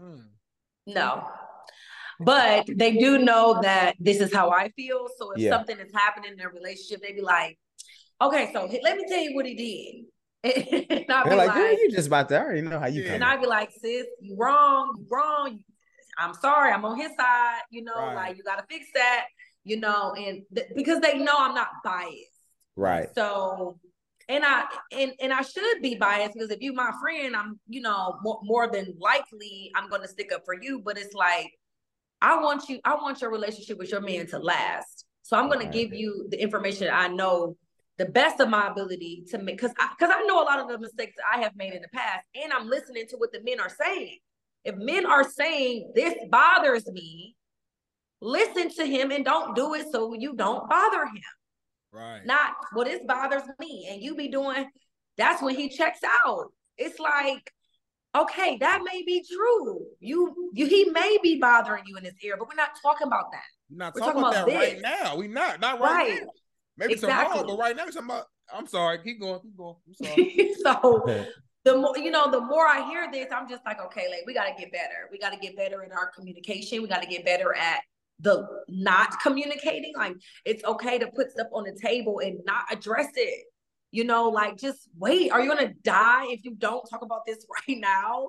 No. But they do know that this is how I feel. So if something is happening in their relationship, they be like, okay, so let me tell you what he did. And I'll be like, girl, you just about to, I already know how you come. And I'd be like, sis, you wrong. I'm sorry, I'm on his side, like you gotta fix that, and because they know I'm not biased. Right. So and I should be biased because if you my friend, I'm, more than likely I'm gonna stick up for you. But it's like I want your relationship with your man to last. So I'm gonna give you the information I know the best of my ability to make, because I know a lot of the mistakes I have made in the past, and I'm listening to what the men are saying. If men are saying this bothers me, listen to him and don't do it so you don't bother him. Right. Not, well, this bothers me, and you be doing, that's when he checks out. It's like, okay, that may be true. He may be bothering you in his ear, but we're not talking about that. We're not talking about that right now. We're not right now. Maybe tomorrow, but right now we're talking about, I'm sorry, keep going. I'm sorry. So the more I hear this, I'm just like, okay, like we got to get better. We got to get better in our communication. We got to get better at the not communicating. Like, it's okay to put stuff on the table and not address it. Like, just wait. Are you going to die if you don't talk about this right now?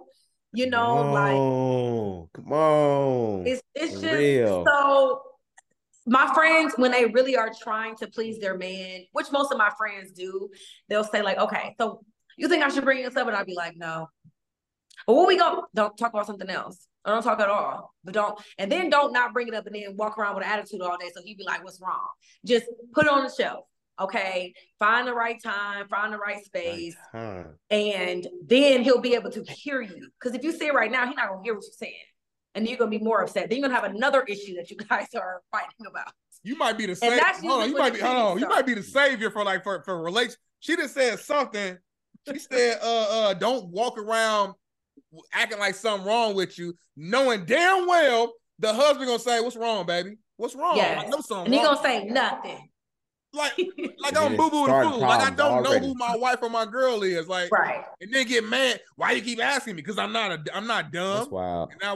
Come on. It's just real. So my friends, when they really are trying to please their man, which most of my friends do, they'll say like, okay, so you think I should bring this up? And I'll be like, no. But when we go, don't talk about something else. I don't talk at all. But don't not bring it up and then walk around with an attitude all day. So he'd be like, what's wrong? Just put it on the shelf. Okay. Find the right time, find the right space. And then he'll be able to hear you. Because if you say it right now, he's not gonna hear what you're saying. And you're gonna be more upset. Then you're gonna have another issue that you guys are fighting about. You might be the savior. You might be the savior for relations. She just said something. She said, don't walk around acting like something wrong with you, knowing damn well the husband gonna say, what's wrong, baby? What's wrong? Yes. I know something and he wrong. gonna say nothing. Like I'm boo-boo the fool. Like I don't know who my wife or my girl is. Like, right. And then get mad. Why you keep asking me? Because I'm not dumb. That's wild. And now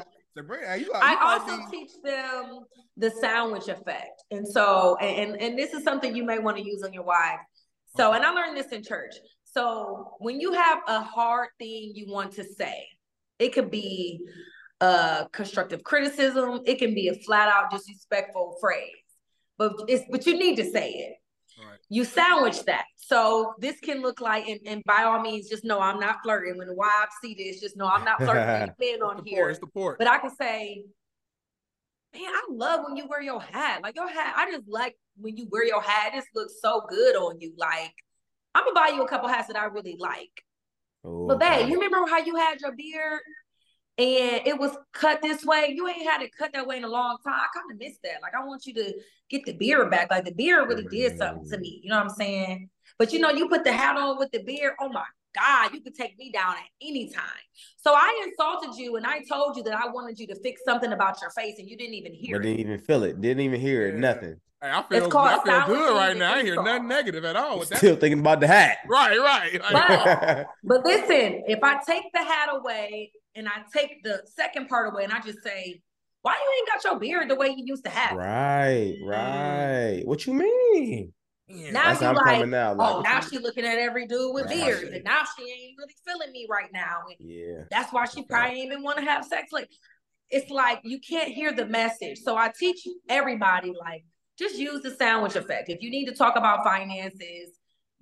I also teach them the sandwich effect. And so, and this is something you may want to use on your wife. So, and I learned this in church. So when you have a hard thing you want to say, it could be constructive criticism. It can be a flat out disrespectful phrase, but you need to say it. Right. You sandwich that. So this can look like, and by all means, just know I'm not flirting. When the wives see this, just know I'm not flirting. Men on here. It's the port. But I can say, man, I love when you wear your hat. Like your hat, I just like when you wear your hat. This looks so good on you. Like, I'm gonna buy you a couple hats that I really like. Oh, but babe, you remember how you had your beard and it was cut this way? You ain't had it cut that way in a long time. I kind of miss that. Like, I want you to get the beard back. Like, the beard really did something to me. You know what I'm saying? But you put the hat on with the beard. Oh my God, you could take me down at any time. So I insulted you and I told you that I wanted you to fix something about your face and you didn't even hear it. Didn't even feel it. Didn't even hear it. Nothing. Hey, I feel good right now. I ain't hear nothing negative at all. Still thinking about the hat. Right. But listen, if I take the hat away and I take the second part away and I just say, why you ain't got your beard the way you used to have it? Right. What you mean? Now you like, now she looking at every dude with beards, and now she ain't really feeling me right now. And that's why she probably ain't even want to have sex. Like, it's like you can't hear the message. So I teach everybody, like, just use the sandwich effect. If you need to talk about finances,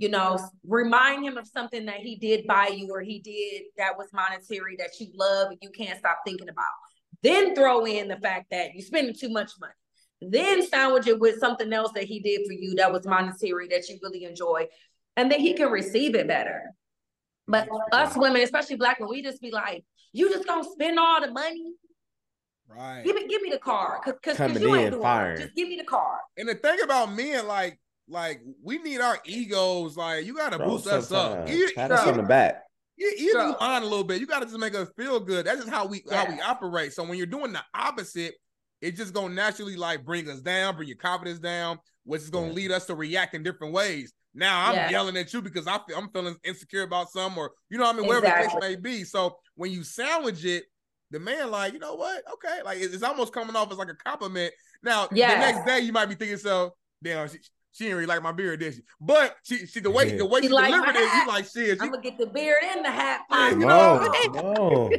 You know, remind him of something that he did buy you or he did that was monetary that you love and you can't stop thinking about. Then throw in the fact that you're spending too much money. Then sandwich it with something else that he did for you that was monetary that you really enjoy. And then he can receive it better. But us women, especially Black women, we just be like, you just gonna spend all the money? Right. Give me the car. Cause Coming you ain't in doing firing. it. Just give me the car. And the thing about men, like we need our egos. Like, you gotta boost us up. Pat us on the back. Even on a little bit. You gotta just make us feel good. That's just how we operate. So when you're doing the opposite, it's just gonna naturally like bring us down, bring your confidence down, which is gonna lead us to react in different ways. Now I'm yelling at you because I'm feeling insecure about something, or you know what I mean, whatever the case may be. So when you sandwich it, the man like, you know what? Okay, like it's almost coming off as like a compliment. Now the next day you might be thinking, so damn, she didn't really like my beard, did she? But she the way she delivered it, you like, shit. I'm gonna get the beard in the hat. No.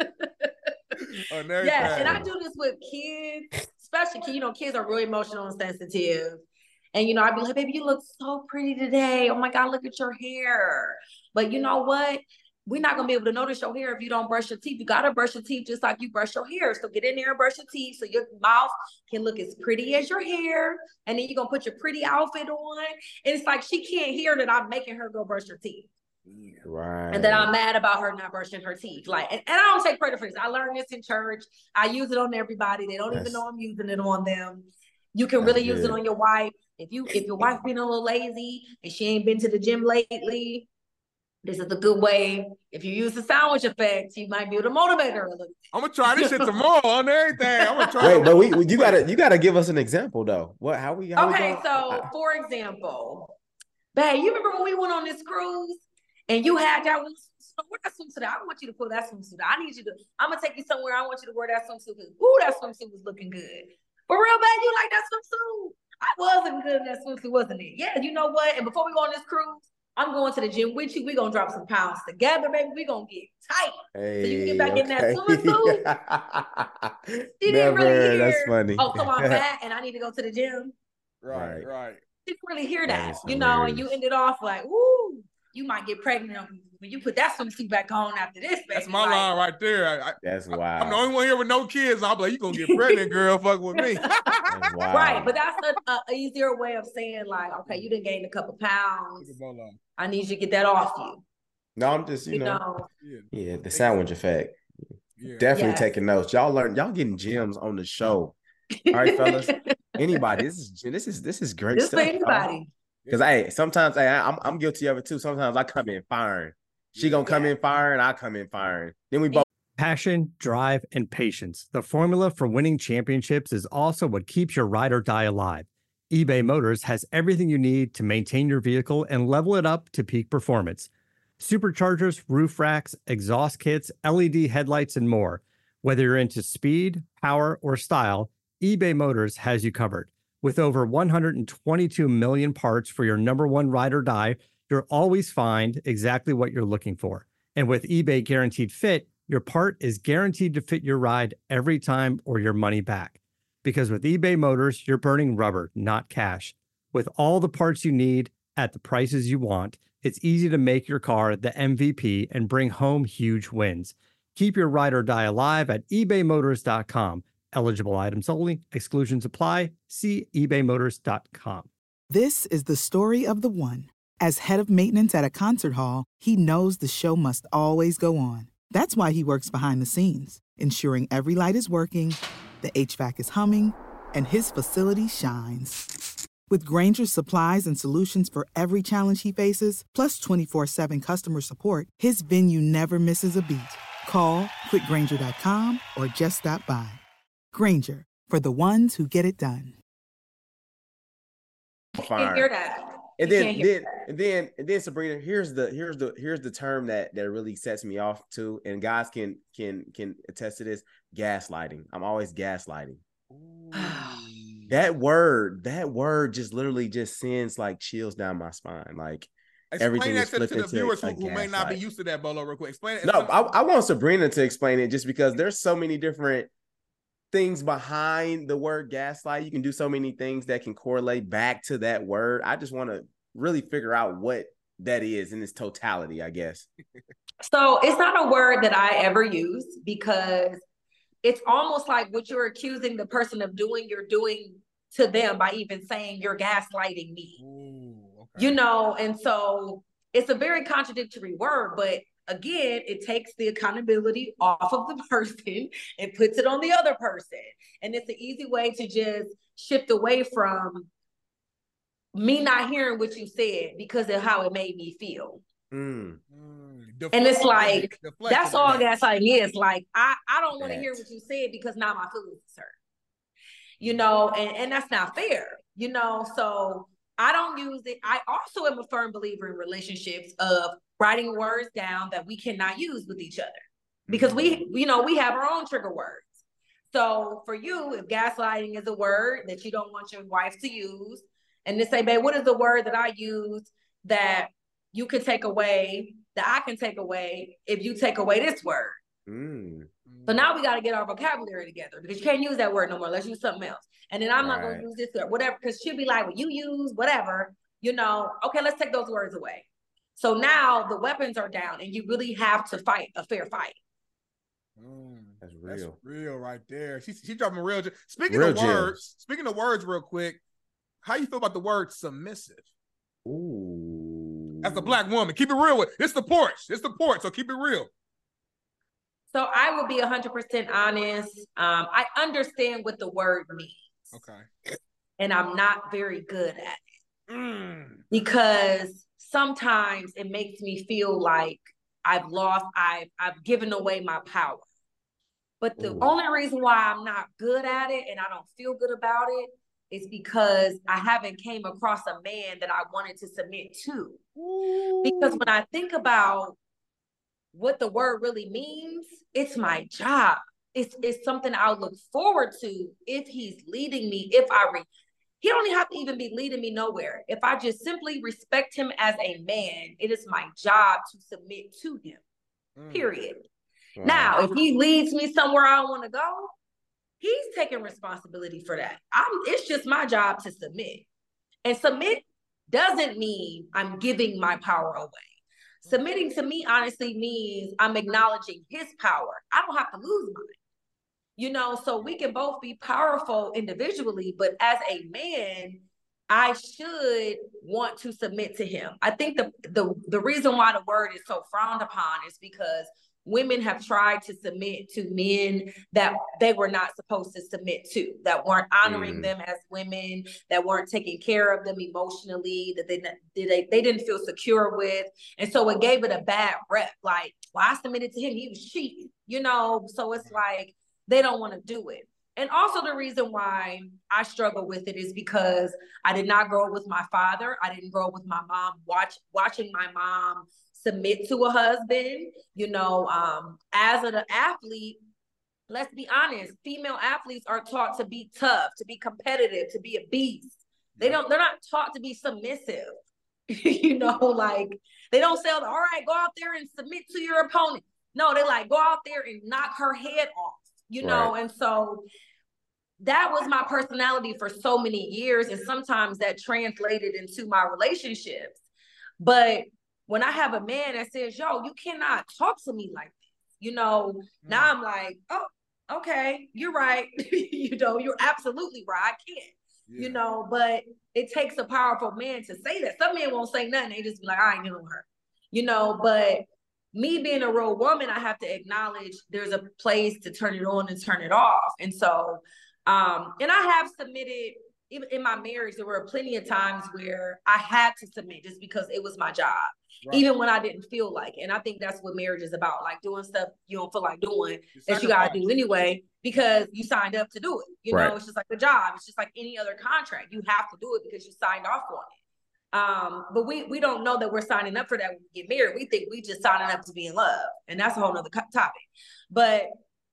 Yes, and I do this with kids, especially kids are really emotional and sensitive. And I'd be like, baby, you look so pretty today. Oh my God, look at your hair. But you know what? We're not gonna be able to notice your hair if you don't brush your teeth. You gotta brush your teeth just like you brush your hair. So get in there and brush your teeth so your mouth can look as pretty as your hair. And then you're gonna put your pretty outfit on. And it's like she can't hear that I'm making her go brush her teeth. Right. And then I'm mad about her not brushing her teeth. Like, and I don't take credit for this. I learned this in church. I use it on everybody. They don't even know I'm using it on them. You can really use it on your wife. If your wife being a little lazy and she ain't been to the gym lately, this is a good way. If you use the sandwich effect, you might be able to motivate her a little bit. I'm gonna try this shit tomorrow on everything. I'm gonna try. Wait, but you gotta give us an example though. How we so for example, babe, you remember when we went on this cruise and you had that one? Wear that swimsuit. I don't want you to pull that swimsuit. I'm gonna take you somewhere. I want you to wear that swimsuit because that swimsuit was looking good. For real, babe, you like that swimsuit? I wasn't good in that swimsuit, wasn't it? Yeah, you know what? And before we go on this cruise, I'm going to the gym with you. We're going to drop some pounds together, baby. We're going to get tight. So you can get back in that swimsuit. She didn't really hear. That's funny. Oh, so I'm fat and I need to go to the gym. Right. She didn't really hear that, and you ended off like, woo, you might get pregnant when you put that swimsuit back on after this, baby. That's my line right there. That's wild. I'm the only one here with no kids. I'm like, you going to get pregnant, girl. Fuck with me. Right. But that's an easier way of saying like, okay, you done gained a couple pounds. I need you to get that off you. No, I'm just, the sandwich effect. Yeah. Definitely taking notes. Y'all getting gems on the show. All right, fellas. Anybody, this is great this stuff. For anybody. Because sometimes I'm guilty of it too. Sometimes I come in firing. She gonna come in firing, I come in firing. Then we both. Passion, drive, and patience. The formula for winning championships is also what keeps your ride or die alive. eBay Motors has everything you need to maintain your vehicle and level it up to peak performance. Superchargers, roof racks, exhaust kits, LED headlights, and more. Whether you're into speed, power, or style, eBay Motors has you covered. With over 122 million parts for your number one ride or die, you'll always find exactly what you're looking for. And with eBay Guaranteed Fit, your part is guaranteed to fit your ride every time or your money back. Because with eBay Motors, you're burning rubber, not cash. With all the parts you need at the prices you want, it's easy to make your car the MVP and bring home huge wins. Keep your ride or die alive at ebaymotors.com. Eligible items only. Exclusions apply. See ebaymotors.com. This is the story of the one. As head of maintenance at a concert hall, he knows the show must always go on. That's why he works behind the scenes, ensuring every light is working, the HVAC is humming, and his facility shines. With Grainger's supplies and solutions for every challenge he faces, plus 24/7 customer support, his venue never misses a beat. Call quickgrainger.com or just stop by. Grainger, for the ones who get it done. You can't hear that. And then Sabrina, here's the term that really sets me off too, and guys can attest to this: gaslighting. I'm always gaslighting. That word just literally just sends like chills down my spine. Like explain that to the viewers who may not be used to that, Bolo, real quick. Explain it. No, I want Sabrina to explain it just because there's so many different things behind the word gaslight. You can do so many things that can correlate back to that word. I just want to really figure out what that is in its totality, I guess. So it's not a word that I ever use because it's almost like what you're accusing the person of doing, you're doing to them by even saying you're gaslighting me. Ooh, okay. You know, and so it's a very contradictory word, but again, it takes the accountability off of the person and puts it on the other person. And it's an easy way to just shift away from me not hearing what you said because of how it made me feel. And it's like, that's all gaslighting is. Like, I don't want to hear what you said because now my feelings is hurt. You know, and that's not fair, you know, so I don't use it. I also am a firm believer in relationships of writing words down that we cannot use with each other because we have our own trigger words. So for you, if gaslighting is a word that you don't want your wife to use, and to say, babe, what is the word that I use that you can take away, that I can take away if you take away this word? So now we got to get our vocabulary together because you can't use that word no more. Let's use something else. And then I'm not going to use this or whatever, because she'll be like, well, you use whatever, you know, okay, let's take those words away. So now the weapons are down and you really have to fight a fair fight. That's real. That's real right there. She dropping real. Speaking of words real quick, how you feel about the word submissive? Ooh. As a Black woman, keep it real with it's the porch. It's the porch, so keep it real. So I will be 100% honest. I understand what the word means. Okay. And I'm not very good at it. Because sometimes it makes me feel like I've given away my power. But the only reason why I'm not good at it and I don't feel good about it is because I haven't came across a man that I wanted to submit to. Because when I think about what the word really means, it's my job. It's something I'll look forward to if he's leading me. He don't have to even be leading me nowhere. If I just simply respect him as a man, it is my job to submit to him, period. Wow. Now, if he leads me somewhere I don't want to go, he's taking responsibility for that. It's just my job to submit. And submit doesn't mean I'm giving my power away. Submitting to me honestly means I'm acknowledging his power. I don't have to lose mine. You know, so we can both be powerful individually, but as a man, I should want to submit to him. I think the reason why the word is so frowned upon is because women have tried to submit to men that they were not supposed to submit to, that weren't honoring them as women, that weren't taking care of them emotionally, that they didn't feel secure with. And so it gave it a bad rep. Like, well, I submitted to him, he was cheating, you know? So it's like, they don't want to do it. And also the reason why I struggle with it is because I did not grow up with my father. I didn't grow up with my mom, watching my mom submit to a husband. You know, as an athlete, let's be honest, female athletes are taught to be tough, to be competitive, to be a beast. They're not taught to be submissive. You know, like they don't say, all right, go out there and submit to your opponent. No, they like, go out there and knock her head off, you know? And so that was my personality for so many years. And sometimes that translated into my relationships. But when I have a man that says, yo, you cannot talk to me like this, you know, now I'm like, oh, okay, you're right. You know, you're absolutely right. I can't, you know, but it takes a powerful man to say that. Some men won't say nothing. They just be like, I ain't dealing with her, you know, but me being a real woman, I have to acknowledge there's a place to turn it on and turn it off. And so, and I have submitted, even in my marriage, there were plenty of times where I had to submit just because it was my job, even when I didn't feel like it. And I think that's what marriage is about, like doing stuff you don't feel like doing that you got to do anyway because you signed up to do it. You know, it's just like a job. It's just like any other contract. You have to do it because you signed off on it. But we don't know that we're signing up for that when we get married. We think we just signing up to be in love. And that's a whole nother topic. But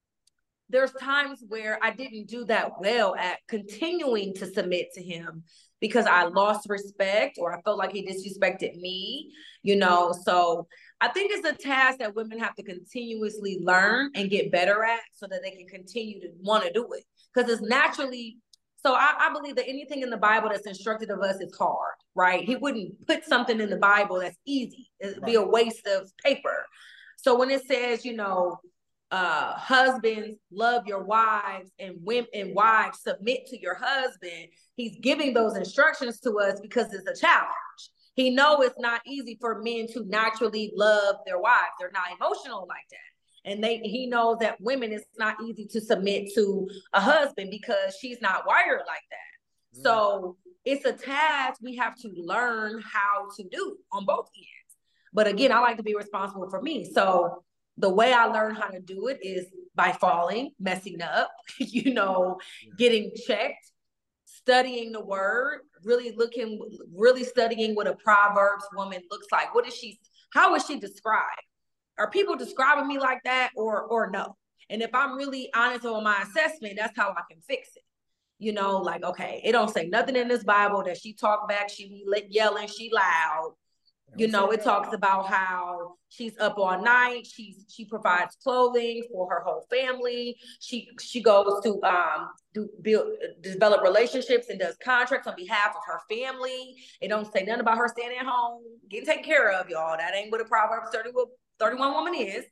there's times where I didn't do that well at continuing to submit to him because I lost respect or I felt like he disrespected me, you know? So I think it's a task that women have to continuously learn and get better at so that they can continue to want to do it. Because it's naturally So I believe that anything in the Bible that's instructed of us is hard, right? He wouldn't put something in the Bible that's easy. It'd be a waste of paper. So when it says, you know, husbands love your wives and women and wives submit to your husband, he's giving those instructions to us because it's a challenge. He knows it's not easy for men to naturally love their wives. They're not emotional like that. And he knows that women, it's not easy to submit to a husband because she's not wired like that. So it's a task we have to learn how to do on both ends. But again, I like to be responsible for me. So the way I learn how to do it is by falling, messing up, you know, getting checked, studying the word, really studying what a Proverbs woman looks like. How is she described? Are people describing me like that or no? And if I'm really honest on my assessment, that's how I can fix it. You know, like, okay, it don't say nothing in this Bible that she talk back, she be yelling, she loud. You know, it talks about how she's up all night. She provides clothing for her whole family. She goes to develop relationships and does contracts on behalf of her family. It don't say nothing about her staying at home, getting taken care of, y'all. That ain't what a Proverbs 31 woman is.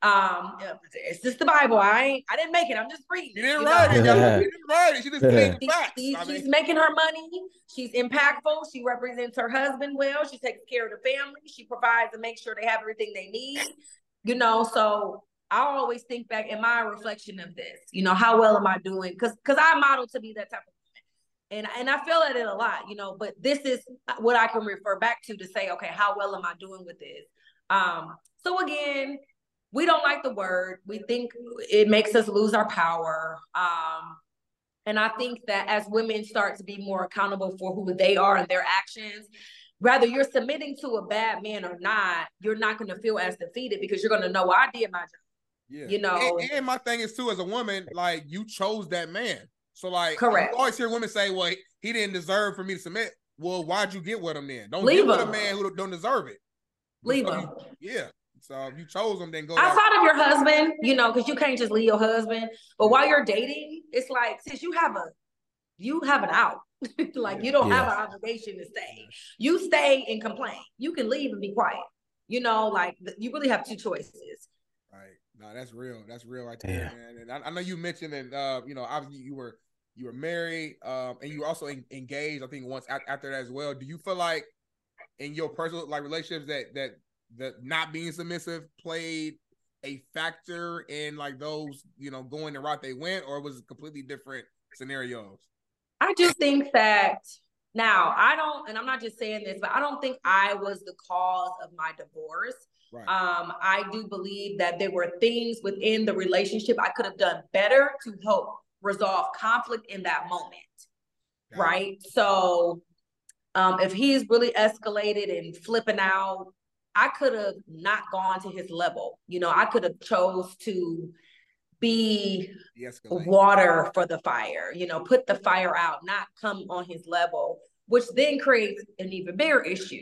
It's just the Bible. I didn't make it. I'm just reading. You didn't write it. You didn't write it. She just played the facts. She's making her money. She's impactful. She represents her husband well. She takes care of the family. She provides and makes sure they have everything they need. You know, so I always think back, am I a reflection of this? You know, how well am I doing? Because I model to be that type of woman. And I feel at it a lot, you know, but this is what I can refer back to say, okay, how well am I doing with this? So again, we don't like the word. We think it makes us lose our power. And I think that as women start to be more accountable for who they are and their actions, whether you're submitting to a bad man or not, you're not going to feel as defeated because you're going to know I did my job. Yeah. You know, and my thing is too, as a woman, like you chose that man. So like, correct. You always hear women say, well, he didn't deserve for me to submit. Well, why'd you get with him then? Don't Leave get with him. a man who don't deserve it. Leave him. Yeah. So if you chose him, then go outside of your husband, you know, because you can't just leave your husband. But while you're dating, it's like, since you have an out. Like you don't have an obligation to stay. You stay and complain. You can leave and be quiet. You know, like you really have two choices. Right. No, that's real. That's real right there, man. And I know you mentioned that you know, obviously you were married, and you were also engaged, I think once after that as well. Do you feel like in your personal like relationships that not being submissive played a factor in like those, you know, going the route they went, or was it completely different scenarios? I do think that now and I'm not just saying this, but I don't think I was the cause of my divorce. Right. I do believe that there were things within the relationship I could have done better to help resolve conflict in that moment. Got right. It. So if he's really escalated and flipping out, I could have not gone to his level. You know, I could have chose to be water for the fire, you know, put the fire out, not come on his level, which then creates an even bigger issue.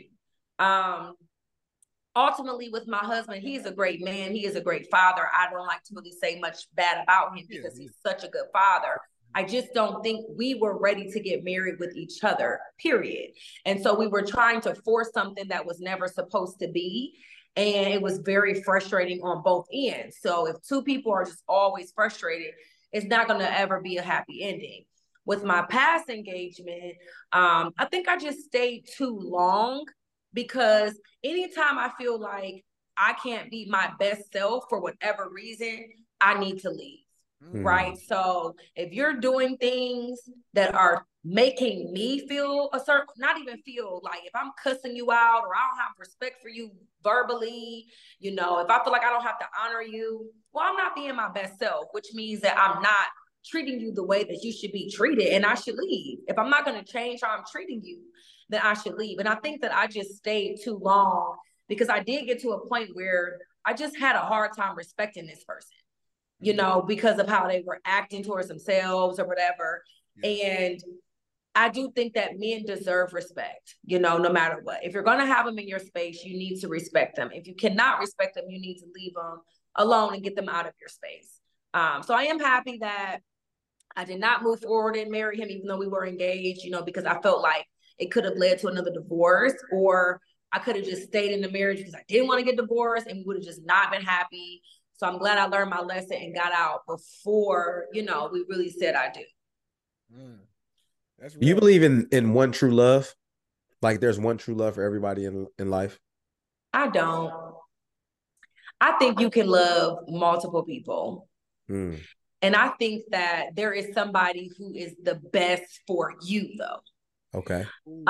Ultimately with my husband, he's a great man. He is a great father. I don't like to really say much bad about him because he's such a good father. I just don't think we were ready to get married with each other, period. And so we were trying to force something that was never supposed to be. And it was very frustrating on both ends. So if two people are just always frustrated, it's not going to ever be a happy ending. With my past engagement, I think I just stayed too long because anytime I feel like I can't be my best self for whatever reason, I need to leave. Right. So if you're doing things that are making me feel a certain, not even feel like if I'm cussing you out or I don't have respect for you verbally, you know, if I feel like I don't have to honor you, well, I'm not being my best self, which means that I'm not treating you the way that you should be treated and I should leave. If I'm not going to change how I'm treating you, then I should leave. And I think that I just stayed too long because I did get to a point where I just had a hard time respecting this person. You know, because of how they were acting towards themselves or whatever. And I do think that men deserve respect, you know, no matter what. If you're going to have them in your space, you need to respect them. If you cannot respect them, you need to leave them alone and get them out of your space. So I am happy that I did not move forward and marry him, even though we were engaged, you know, because I felt like it could have led to another divorce, or I could have just stayed in the marriage because I didn't want to get divorced and we would have just not been happy. So I'm glad I learned my lesson and got out before, you know, we really said I do. That's real. You believe in one true love? Like there's one true love for everybody in life? I don't. I think you can love multiple people. And I think that there is somebody who is the best for you, though. Okay.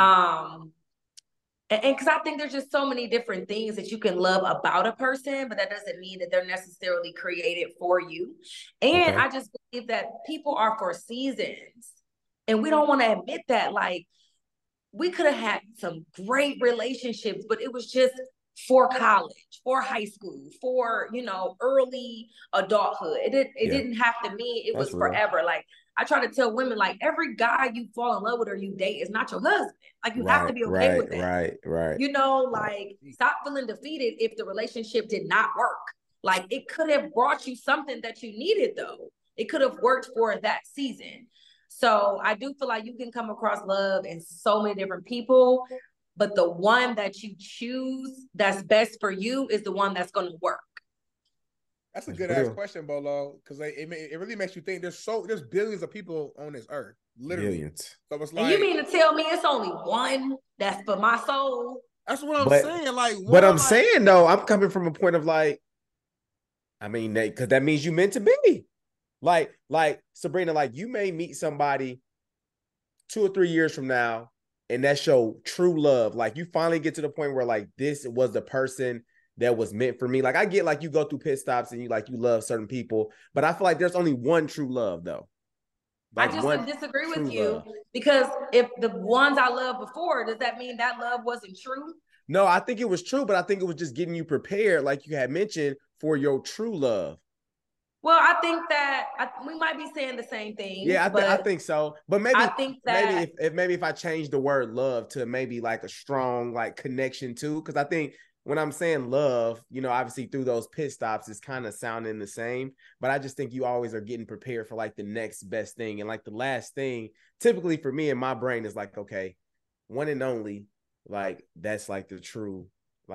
And because I think there's just so many different things that you can love about a person, but that doesn't mean that they're necessarily created for you. And I just believe that people are for seasons. And we don't want to admit that. Like, we could have had some great relationships, but it was just for college, for high school, for, you know, early adulthood. It didn't have to mean it was forever. Like, I try to tell women, like, every guy you fall in love with or you date is not your husband. Like, you have to be okay with that. Right. You know, like, stop feeling defeated if the relationship did not work. Like, it could have brought you something that you needed, though. It could have worked for that season. So I do feel like you can come across love in so many different people, but the one that you choose that's best for you is the one that's going to work. That's a good ass question, Bolo, because it really makes you think. There's billions of people on this earth, literally. Billions. So it's like, and you mean to tell me it's only one that's for my soul? That's what I'm saying. Like, but I'm saying though, I'm coming from a point of like, I mean, because that means you meant to be. Like Sabrina, like you may meet somebody 2 or 3 years from now, and that show true love. Like you finally get to the point where like this was the person that was meant for me. Like I get like you go through pit stops and you love certain people, but I feel like there's only one true love though. Like I just disagree with you because if the ones I loved before, does that mean that love wasn't true? No, I think it was true, but I think it was just getting you prepared, like you had mentioned, for your true love. Well, I think that we might be saying the same thing. Yeah, I think so. But maybe I think that maybe if I change the word love to maybe like a strong like connection too, because I think when I'm saying love, you know, obviously through those pit stops, it's kind of sounding the same. But I just think you always are getting prepared for like the next best thing. And like the last thing, typically for me in my brain is like, okay, one and only, like that's like the true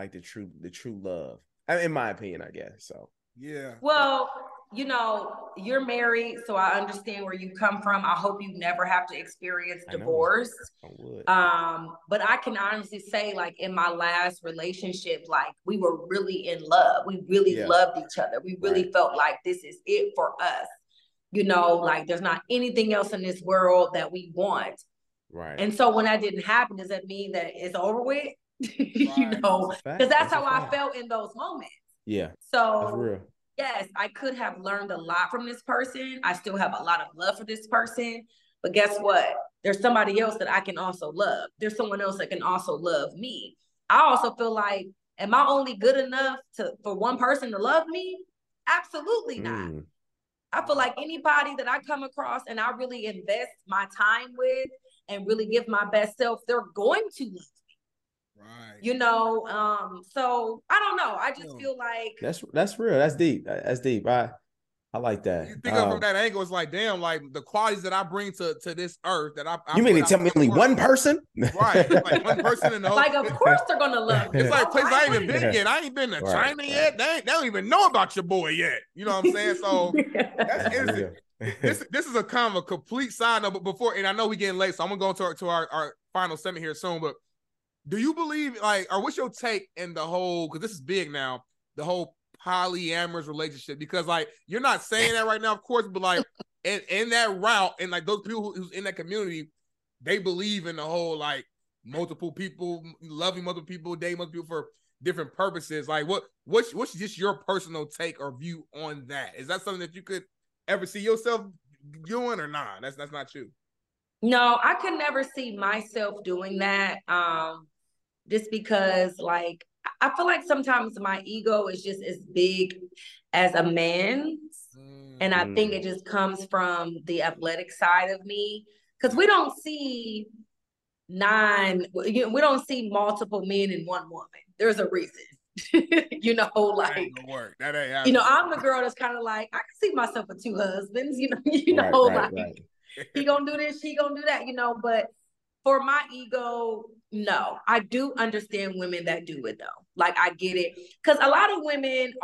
love. In my opinion, I guess. So yeah. Well, you know, you're married, so I understand where you come from. I hope you never have to experience divorce. I would. But I can honestly say, like, in my last relationship, like, we were really in love. We really loved each other. We really felt like this is it for us. You know, like, there's not anything else in this world that we want. Right. And so when that didn't happen, does that mean that it's over with? You know, because that's how I felt in those moments. Yeah. So that's real. Yes, I could have learned a lot from this person. I still have a lot of love for this person. But guess what? There's somebody else that I can also love. There's someone else that can also love me. I also feel like, am I only good enough for one person to love me? Absolutely not. I feel like anybody that I come across and I really invest my time with and really give my best self, they're going to love me. Right. You know, so I don't know. I just feel like that's real. That's deep. That's deep. I like that. You think of from that angle, it's like, damn, like the qualities that I bring to this earth that I you mean to tell me only one person? Right. Like one person in the whole like of course they're gonna love me. It's like places I ain't even been yet. I ain't been to China yet. They don't even know about your boy yet. You know what I'm saying? So that's interesting. This is a kind of a complete side note, but before, and I know we getting late, so I'm gonna go to our final segment here soon, but do you believe, like, or what's your take in the whole, because this is big now, the whole polyamorous relationship? Because, like, you're not saying that right now, of course, but, like, in that route, and, like, those people who's in that community, they believe in the whole, like, multiple people, loving multiple people, dating multiple people for different purposes. Like, what's just your personal take or view on that? Is that something that you could ever see yourself doing or not? That's not you. No, I could never see myself doing that. Just because, like, I feel like sometimes my ego is just as big as a man's. And I think it just comes from the athletic side of me. Because we don't see multiple men in one woman. There's a reason. You know, That ain't gonna work. That ain't happening. You know, I'm the girl that's kind of like, I can see myself with 2 husbands, Right. He gonna do this, she gonna do that, but for my ego, no. I do understand women that do it though. Like, I get it. Because a lot of women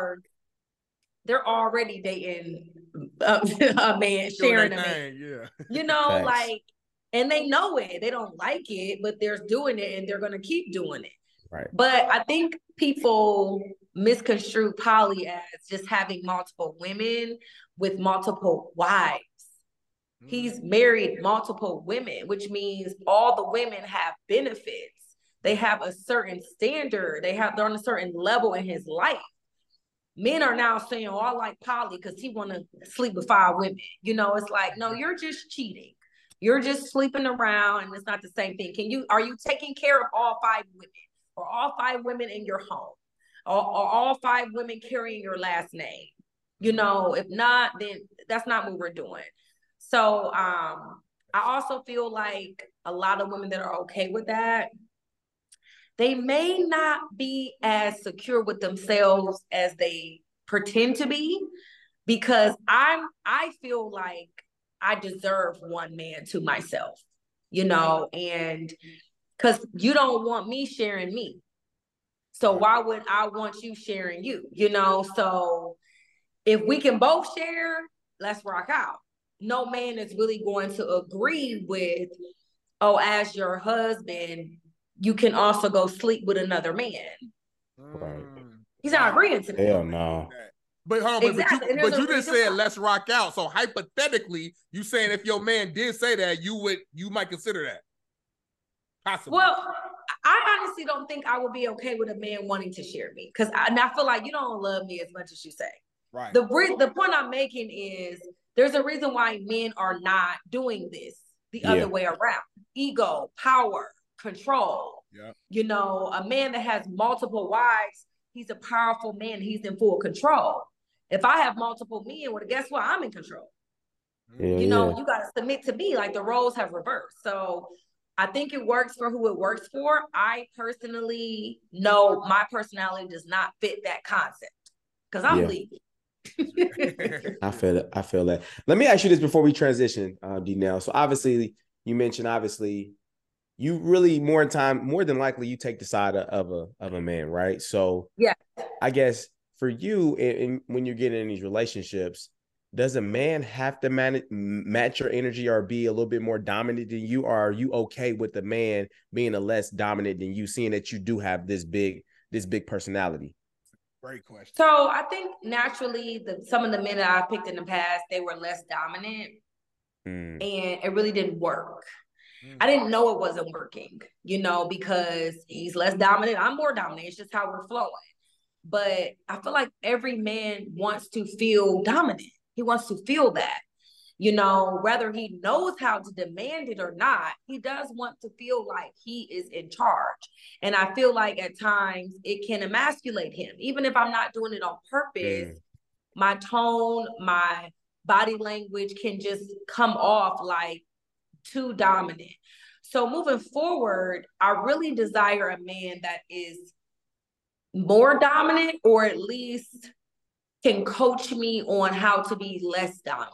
they're already dating a man, sharing a man. Yeah. Like, and they know it. They don't like it, but they're doing it and they're going to keep doing it. Right. But I think people misconstrue poly as just having multiple women with multiple wives. He's married multiple women, which means all the women have benefits. They have a certain standard. They're on a certain level in his life. Men are now saying, oh, I like poly because he want to sleep with 5 women. It's like, no, you're just cheating. You're just sleeping around, and it's not the same thing. Are you taking care of all 5 women, or all 5 women in your home, or all 5 women carrying your last name? If not, then that's not what we're doing. So I also feel like a lot of women that are okay with that, they may not be as secure with themselves as they pretend to be, because I feel like I deserve one man to myself, and because you don't want me sharing me. So why would I want you sharing you, So if we can both share, let's rock out. No man is really going to agree with, oh, as your husband, you can also go sleep with another man. Right. He's not agreeing to that. Hell no. But hold on, Exactly. but you just said let's rock out. So hypothetically, you saying if your man did say that, you might consider that. Possibly. Well, I honestly don't think I would be okay with a man wanting to share me, because I feel like you don't love me as much as you say. Right. The point I'm making is there's a reason why men are not doing this the other way around. Ego, power, control. Yeah. A man that has multiple wives, he's a powerful man. He's in full control. If I have multiple men, well, guess what? I'm in control. You got to submit to me. Like, the roles have reversed. So I think it works for who it works for. I personally know my personality does not fit that concept, because I'm legal. I feel that. Let me ask you this before we transition, Denell. So obviously, you mentioned you really more than likely you take the side of a man, right? So yeah, I guess for you, when you're getting in these relationships, does a man have to match your energy or be a little bit more dominant than you? Or are you okay with the man being a less dominant than you, seeing that you do have this big personality? Great question. So I think naturally some of the men that I picked in the past, they were less dominant, and it really didn't work. I didn't know it wasn't working, because he's less dominant. I'm more dominant. It's just how we're flowing. But I feel like every man wants to feel dominant. He wants to feel that, whether he knows how to demand it or not, he does want to feel like he is in charge. And I feel like at times it can emasculate him. Even if I'm not doing it on purpose, my tone, my body language can just come off like too dominant. So moving forward, I really desire a man that is more dominant, or at least can coach me on how to be less dominant,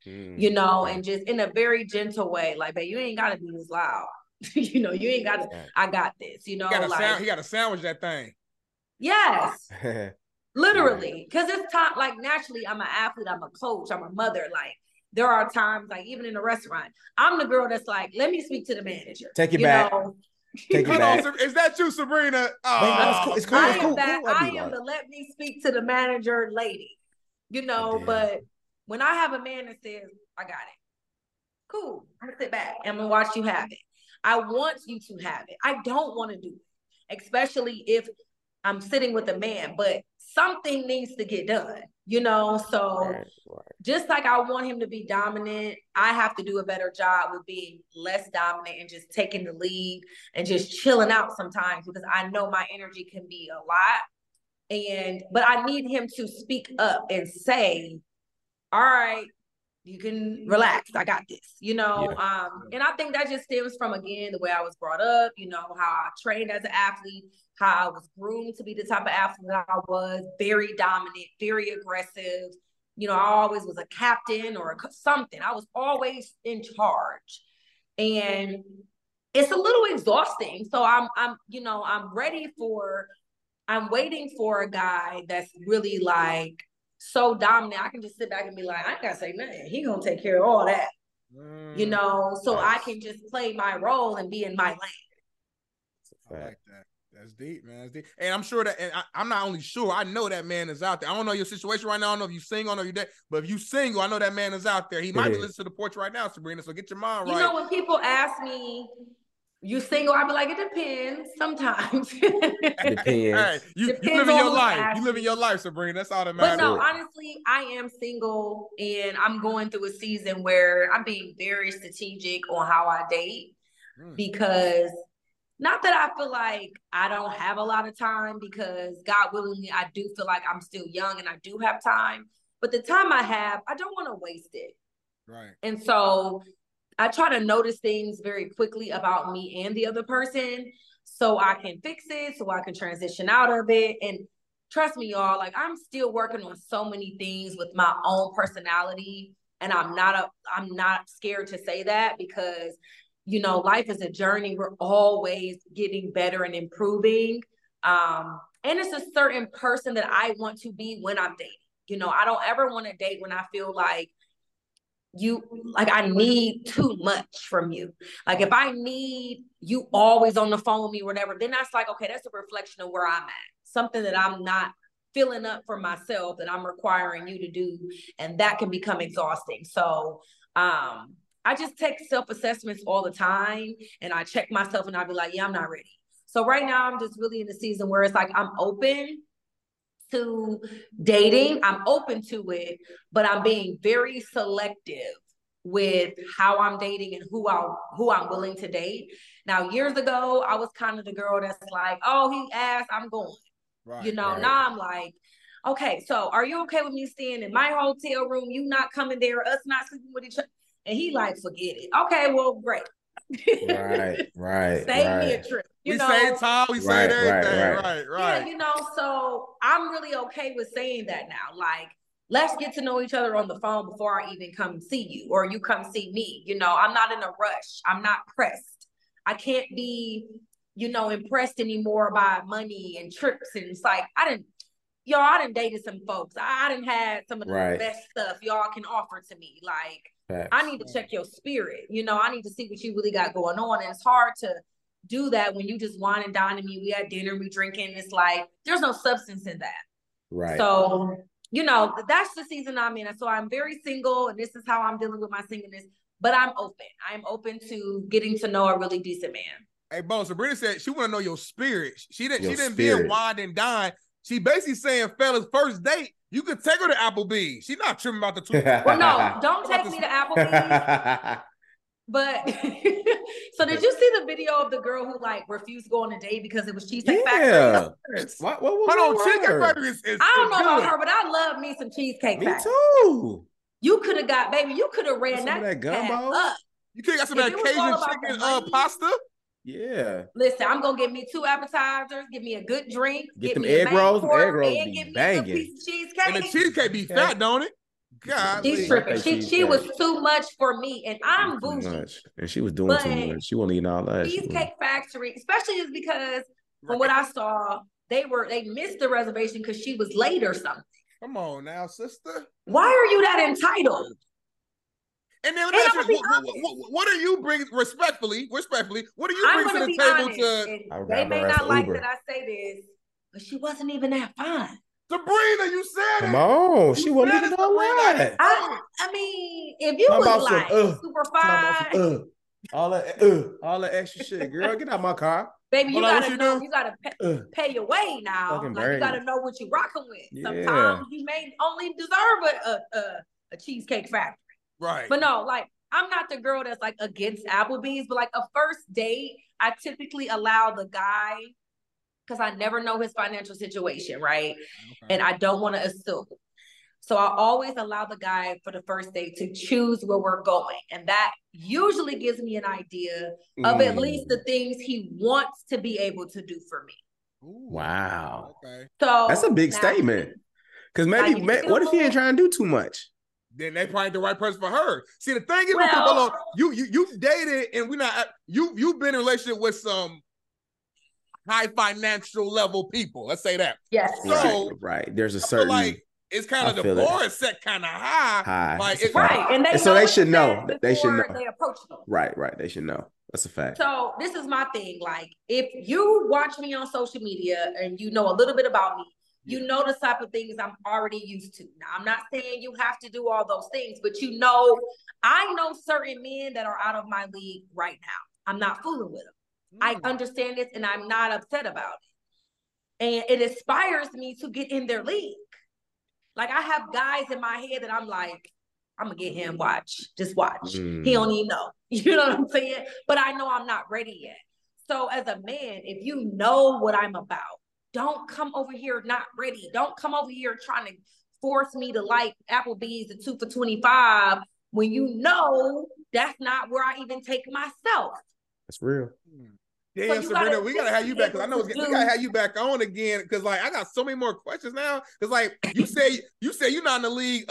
and just in a very gentle way. Like, babe, you ain't got to be this loud. You ain't got to, I got this, he got to sandwich that thing. Yes. Literally. Because it's time, like, naturally, I'm an athlete, I'm a coach, I'm a mother. Like, there are times, like, even in a restaurant, I'm the girl that's like, let me speak to the manager. Take it back. Take it back. Is that you, Sabrina? Oh, it's cool. I am the let me speak to the manager lady, but when I have a man that says, I got it, cool, I'm gonna sit back. I'm gonna watch you have it. I want you to have it. I don't want to do it, especially if I'm sitting with a man, but something needs to get done, So right. Just like I want him to be dominant, I have to do a better job with being less dominant and just taking the lead and just chilling out sometimes, because I know my energy can be a lot. But I need him to speak up and say, all right, you can relax. I got this, And I think that just stems from, again, the way I was brought up, how I trained as an athlete, how I was groomed to be the type of athlete that I was, very dominant, very aggressive. You know, I always was a captain or something. I was always in charge. And it's a little exhausting. So I'm waiting for a guy that's really like so dominant. I can just sit back and be like, I ain't gotta say nothing. He gonna take care of all that. You know, so I can just play my role and be in my lane. I like that. That's deep, man. That's deep. And I'm sure that, and I'm not only sure, I know that man is out there. I don't know your situation right now. I don't know if you single, I don't know you dead, but if you single, I know that man is out there. He might be listening to the porch right now, Sabrina. So get your mind right. You know, when people ask me, you single? I be like, it depends. Sometimes. Depends. Hey, you living your life. You living your life, Sabrina. That's all that matters. But no, honestly, I am single, and I'm going through a season where I'm being very strategic on how I date, because not that I feel like I don't have a lot of time, because God willingly, I do feel like I'm still young and I do have time. But the time I have, I don't want to waste it. Right. And so I try to notice things very quickly about me and the other person so I can fix it, so I can transition out of it. And trust me, y'all, like I'm still working on so many things with my own personality. And I'm not scared to say that, because you know, life is a journey. We're always getting better and improving. And it's a certain person that I want to be when I'm dating. You know, I don't ever want to date when I feel like I need too much from you. Like if I need you always on the phone with me or whatever, then that's like, okay, that's a reflection of where I'm at. Something that I'm not filling up for myself that I'm requiring you to do. And that can become exhausting. So, I just take self-assessments all the time, and I check myself and I'll be like, yeah, I'm not ready. So right now I'm just really in the season where it's like, I'm open to dating. I'm open to it, but I'm being very selective with how I'm dating and who I'm willing to date. Now, years ago, I was kind of the girl that's like, oh, he asked, I'm going. Right, you know, right. Now I'm like, okay, so are you okay with me staying in my hotel room? You not coming there, us not sleeping with each other? And he like, forget it. Okay, well, great. Right. Save me a trip. We save time, we save everything. Right. Yeah, you know, so I'm really okay with saying that now. Like, let's get to know each other on the phone before I even come see you or you come see me. You know, I'm not in a rush. I'm not pressed. I can't be, you know, impressed anymore by money and trips. And it's like, I done dated some folks. I done had some of the best stuff y'all can offer to me. Like, I need to check your spirit. You know, I need to see what you really got going on. And it's hard to do that when you just wine and dine me. We had dinner, we drinking. It's like, there's no substance in that. Right. So, you know, that's the season I'm in. So I'm very single, and this is how I'm dealing with my singleness. But I'm open. I'm open to getting to know a really decent man. Hey, Bo, Sabrina said she want to know your spirit. She didn't be in wine and dine. She basically saying, fellas, first date, you could take her to Applebee's. She's not tripping about the two. Well, no, don't take me to Applebee's. But so did you see the video of the girl who like refused to go on a date because it was Cheesecake Factory? Yeah. What Hold on, Cheesecake Factory is I don't know about her, but I love me some Cheesecake Factory. Me too. You could have got, baby, you could have ran that gumbo up. You could have got some of that Cajun chicken pasta. Yeah. Listen, I'm gonna give me 2 appetizers, give me a good drink, get them egg rolls. Egg rolls and be give banging. me a piece of cheesecake. And the cheesecake be fat, don't it? God, she's tripping. She was too much for me, and I'm bougie. And she was doing too much. She wasn't eating all that. Cheesecake Factory, especially is because from what I saw, they missed the reservation because she was late or something. Come on now, sister. Why are you that entitled? And then let me ask you, what are you bringing, respectfully, what are you bringing to the table to... They may not like that I say this, but she wasn't even that fine. Sabrina, you said Come on, she wasn't even all right. I mean, if you was like super fine... all that extra shit, girl, get out my car. Baby, you gotta pay your way now. Like, you gotta know what you're rocking with. Yeah. Sometimes you may only deserve a Cheesecake Factory. Right. But no, like, I'm not the girl that's like against Applebee's, but like a first date, I typically allow the guy, because I never know his financial situation, right? Okay. And I don't want to assume. So I always allow the guy for the first date to choose where we're going. And that usually gives me an idea of at least the things he wants to be able to do for me. Ooh, wow. Okay. So That's a big now, statement. Because like, maybe, what if he ain't trying to do too much? Then they probably the right person for her. See, the thing is, Well, you dated, and we not you've been in a relationship with some high financial level people. Let's say that. yes. So right. There's a I feel certain like it's kind of the feel it. bar is set kind of high. Like It's a it, fact. Right, and they And so know they what should to know. say They should know. before they approach you. Right. They should know. That's a fact. So this is my thing. Like, if you watch me on social media and you know a little bit about me, you know the type of things I'm already used to. Now, I'm not saying you have to do all those things, but you know, I know certain men that are out of my league right now. I'm not fooling with them. I understand this and I'm not upset about it. And it inspires me to get in their league. Like, I have guys in my head that I'm like, I'm gonna get him, just watch. He don't even know. You know what I'm saying? But I know I'm not ready yet. So as a man, if you know what I'm about, don't come over here not ready. Don't come over here trying to force me to like Applebee's and 2 for $25 when you know that's not where I even take myself. That's real. Yeah, so Sabrina, we gotta have you back because I know we gotta have you back on again because like I got so many more questions now. Because like you say you're not in the league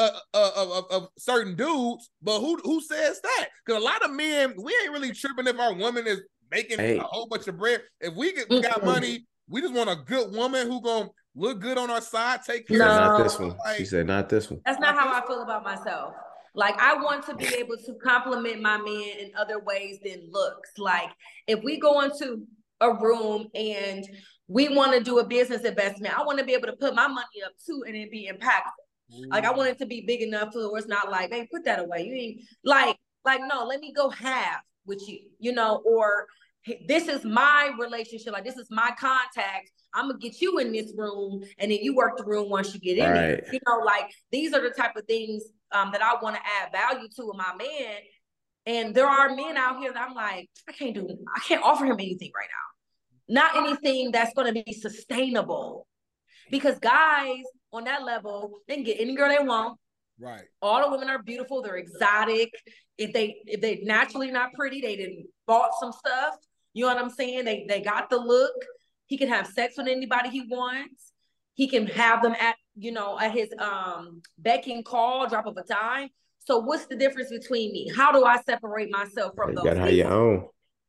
of certain dudes, but who says that? Because a lot of men, we ain't really tripping if our woman is making a whole bunch of bread. If we got money, we just want a good woman who gonna look good on our side, take care of not this one. Like, she said not this one. That's not how I feel about myself. Like, I want to be able to compliment my man in other ways than looks. Like, if we go into a room and we want to do a business investment, I want to be able to put my money up too and it be impactful. Like, I want it to be big enough where it's not like, hey, put that away. You ain't like, no, let me go half with you, you know, or this is my relationship. Like, this is my contact. I'm gonna get you in this room, and then you work the room once you get in it. You know, like, these are the type of things that I want to add value to with my man. And there are men out here that I'm like, I can't offer him anything right now. Not anything that's going to be sustainable. Because guys on that level, they can get any girl they want. Right. All the women are beautiful. They're exotic. If they naturally not pretty, they didn't bought some stuff. You know what I'm saying? They got the look. He can have sex with anybody he wants. He can have them at his beck and call, drop of a dime. So what's the difference between me? How do I separate myself from those people? You got your own.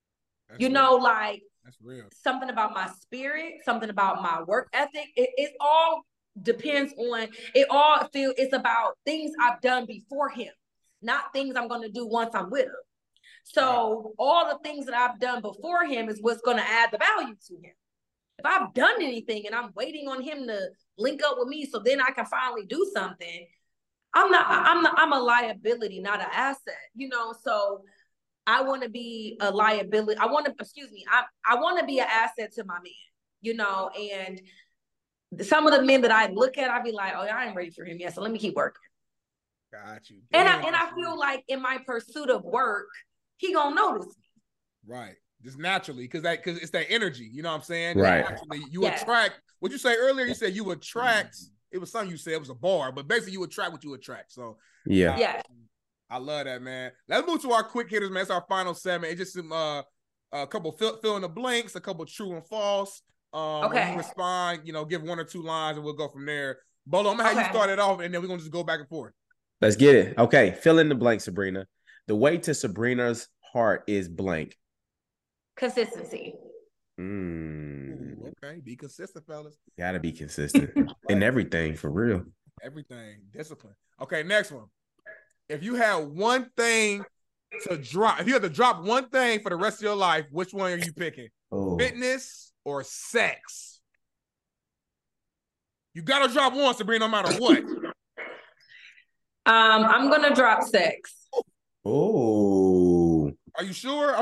That's real. Something about my spirit, something about my work ethic. It all depends on, it's about things I've done before him, not things I'm going to do once I'm with him. So all the things that I've done before him is what's going to add the value to him. If I've done anything and I'm waiting on him to link up with me so then I can finally do something, I'm a liability, not an asset, so I want to be a liability. I want to be an asset to my man, and some of the men that I look at, I be like, oh, I ain't ready for him yet, so let me keep working. Got you. And I feel like in my pursuit of work, he gonna notice me. Right. Just naturally, because it's that energy. You know what I'm saying? Right. Naturally, you attract what you say earlier. You said you attract. It was something you said. It was a bar, but basically you attract what you attract. So yeah. I love that, man. Let's move to our quick hitters, man. It's our final segment. It's just some a couple fill in the blanks, a couple true and false. When you respond, give 1 or 2 lines, and we'll go from there. Bolo, I'm gonna have you start it off, and then we're gonna just go back and forth. Let's get it. Okay, fill in the blank, Sabrina. The way to Sabrina's heart is blank. Consistency. Ooh, okay, be consistent, fellas. Gotta be consistent in everything, for real. Everything, discipline. Okay, next one. If you had one thing to drop, if you had to drop one thing for the rest of your life, which one are you picking? Fitness or sex? You gotta drop one, Sabrina, no matter what. I'm gonna drop sex. Oh. Are you sure?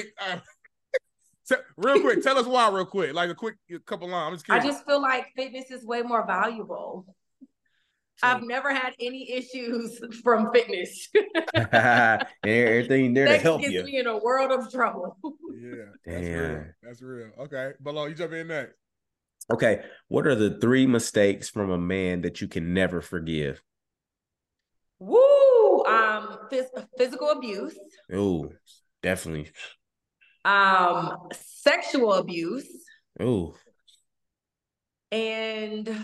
Real quick, tell us why real quick. Like a couple lines. I'm just curious. I just feel like fitness is way more valuable. I've never had any issues from fitness. Everything there to help you. Gets me in a world of trouble. Yeah, that's real. Okay, Bolo, you jump in next. Okay, what are the 3 mistakes from a man that you can never forgive? Woo! Physical abuse. Oh, definitely. Sexual abuse. Oh. And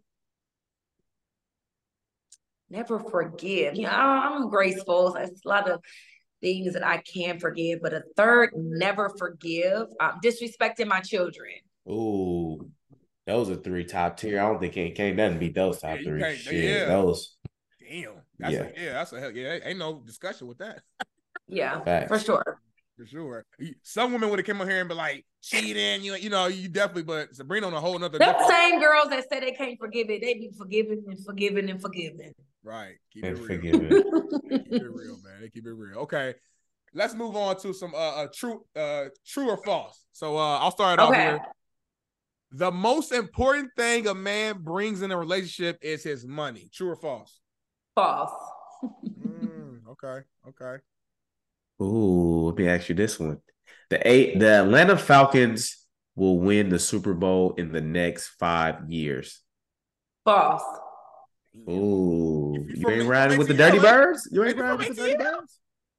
never forgive. I'm graceful. There's a lot of things that I can forgive, but a third, never forgive. Disrespecting my children. Ooh, those are 3 top tier. I don't think can't nothing beat those top 3. Shit, those. Damn. That's a hell. Yeah, ain't no discussion with that. Yeah, Facts. for sure. For sure. Some women would have come on here and be like, cheating, you definitely, but Sabrina on a whole nother. The same girls that say they can't forgive it, they be forgiving and forgiving and forgiving. Right. Keep it real. Keep it real, man. They keep it real. Okay. Let's move on to some true or false. So I'll start off here. The most important thing a man brings in a relationship is his money. True or false? False. Okay. Ooh, let me ask you this one. The Atlanta Falcons will win the Super Bowl in the next 5 years. False. Ooh, you ain't riding with the Dirty Birds? You ain't riding with the Dirty Birds?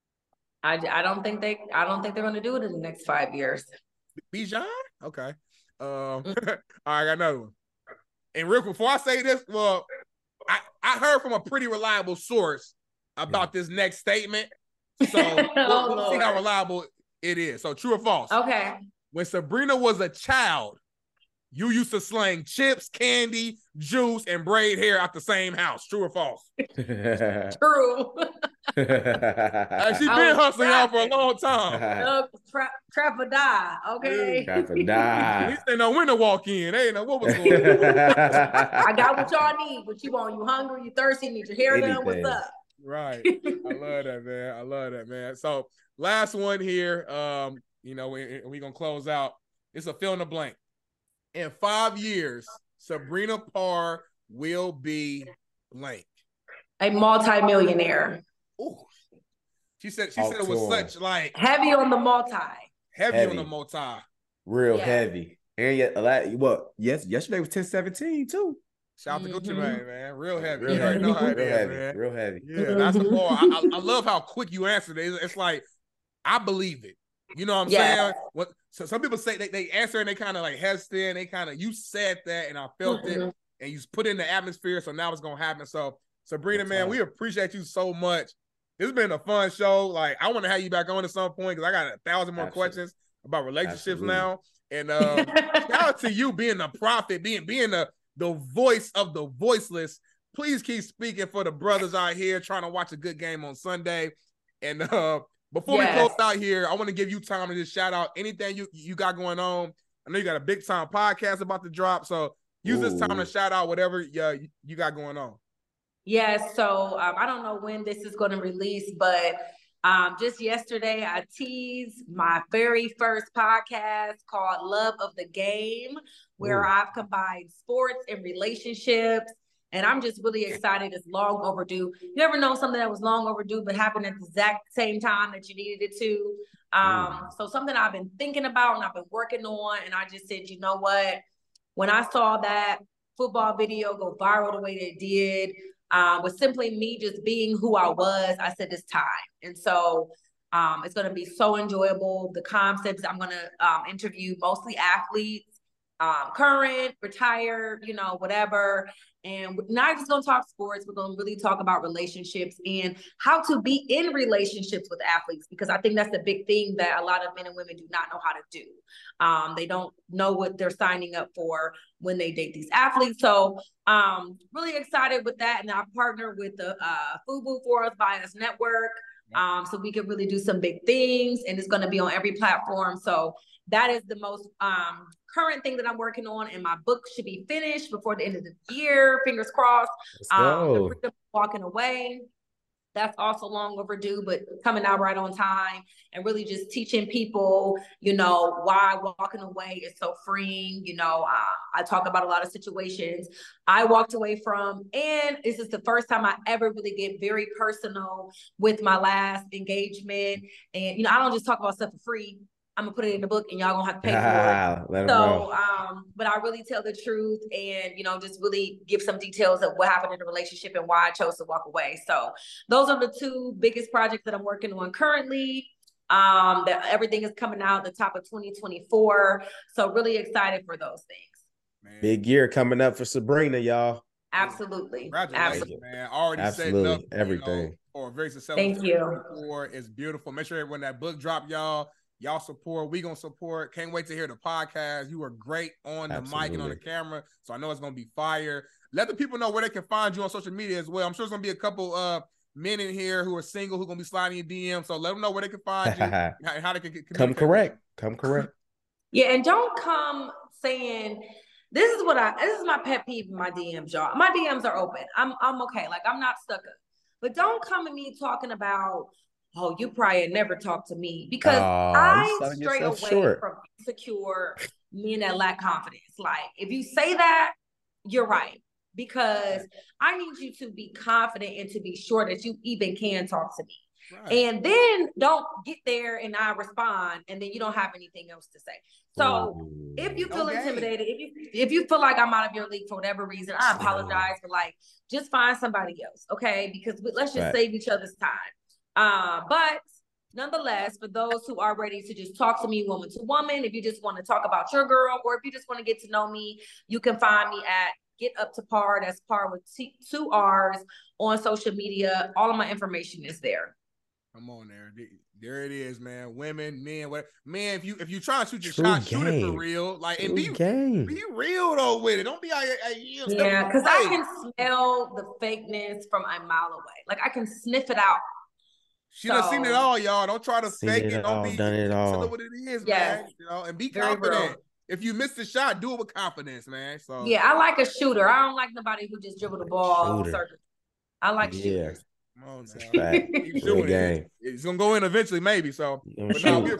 I don't think they're going to do it in the next 5 years. Bijan? Okay. All right, I got another one. And real quick, before I say this, well, I heard from a pretty reliable source about this next statement. So we'll see how reliable it is. So true or false? Okay. When Sabrina was a child, you used to sling chips, candy, juice, and braid hair out the same house. True or false? True. She's been hustling out for a long time. Trap or die, okay? Trap or die. At least they know when to walk in. They ain't know what was going on. I got what y'all need. What you want? You hungry? You thirsty? Need your hair done? What's up? Right. I love that, man. So last one here, we're going to close out. It's a fill in the blank. In 5 years, Sabrina Parr will be blank. A multi-millionaire. Ooh. She said it was such like heavy on the multi. Heavy on the multi. Real heavy. And yesterday was 10-17 too. Shout out to Gucci Mane, man. Real heavy. Real heavy. Know how it Real is, heavy. man. Real heavy. Yeah, that's the bar. I love how quick you answered it. It's like, I believe it. You know what I'm saying? So some people say they answer and they kind of like hesitant. You said that and I felt it and you put it in the atmosphere. So now it's going to happen. So Sabrina, man, we appreciate you so much. This has been a fun show. Like, I want to have you back on at some point because I got 1,000 more questions about relationships now. And shout out to you being the prophet, being the voice of the voiceless. Please keep speaking for the brothers out here trying to watch a good game on Sunday. And before we close out here, I want to give you time to just shout out anything you got going on. I know you got a big time podcast about to drop, so use this time to shout out whatever you got going on. Yes, so I don't know when this is going to release, but just yesterday I teased my very first podcast called Love of the Game, where I've combined sports and relationships. And I'm just really excited. It's long overdue. You ever know something that was long overdue but happened at the exact same time that you needed it to? So something I've been thinking about and I've been working on. And I just said, you know what? When I saw that football video go viral the way that it did, with simply me just being who I was, I said it's time. And so it's going to be so enjoyable. The concepts, I'm going to interview mostly athletes, current, retired, whatever. And we're not just going to talk sports. We're going to really talk about relationships and how to be in relationships with athletes, because I think that's the big thing that a lot of men and women do not know how to do. They don't know what they're signing up for when they date these athletes. So really excited with that. And I partner with the FUBU for Us by Us Network. So we can really do some big things, and it's going to be on every platform. So that is the most current thing that I'm working on, and my book should be finished before the end of the year. Fingers crossed. The Freedom Walking Away. That's also long overdue, but coming out right on time, and really just teaching people, why walking away is so freeing. I talk about a lot of situations I walked away from, and this is the first time I ever really get very personal with my last engagement. And, I don't just talk about stuff for free. I'm gonna put it in the book and y'all gonna have to pay for it. So, but I really tell the truth and, just really give some details of what happened in the relationship and why I chose to walk away. So those are the two biggest projects that I'm working on currently. That everything is coming out the top of 2024. So really excited for those things. Man. Big year coming up for Sabrina, y'all. Absolutely. Congratulations, man. Already Absolutely. setting up Everything. For a very successful. Thank you. It's beautiful. Make sure when that book drop, y'all support. We gonna support. Can't wait to hear the podcast. You were great on the mic and on the camera, so I know it's gonna be fire. Let the people know where they can find you on social media as well. I'm sure there's gonna be a couple men in here who are single who gonna be sliding your DM. So let them know where they can find you, how they can come correct. Come correct. Yeah, and don't come saying this is my pet peeve in my DMs, y'all. My DMs are open. I'm okay. Like, I'm not stuck up. But don't come at me talking about, oh, you probably never talk to me, because I stray away from insecure men that lack confidence. Like, if you say that, you're right, because I need you to be confident and to be sure that you even can talk to me. Right. And then don't get there and I respond and then you don't have anything else to say. So if you feel intimidated, if you feel like I'm out of your league for whatever reason, I apologize, but like, just find somebody else, okay? Because let's just save each other's time. But nonetheless, for those who are ready to just talk to me woman to woman, if you just want to talk about your girl, or if you just want to get to know me, you can find me at Get Up to Par. That's Par with 2 R's on social media. All of my information is there. Come on there. There it is, man. Women, men, whatever. Man, if you try to shoot your shot, shoot it for real. Like, and be real though with it. Don't be yeah, because I can smell the fakeness from a mile away. Like, I can sniff it out. She done seen it all, y'all. Don't try to fake it. Don't be done it all. Tell what it is, man. And be confident. If you miss the shot, do it with confidence, man. So yeah, I like a shooter. I don't like nobody who just dribble the ball. I like shooters. Come on, keep shooting it. It's gonna go in eventually, maybe. So you're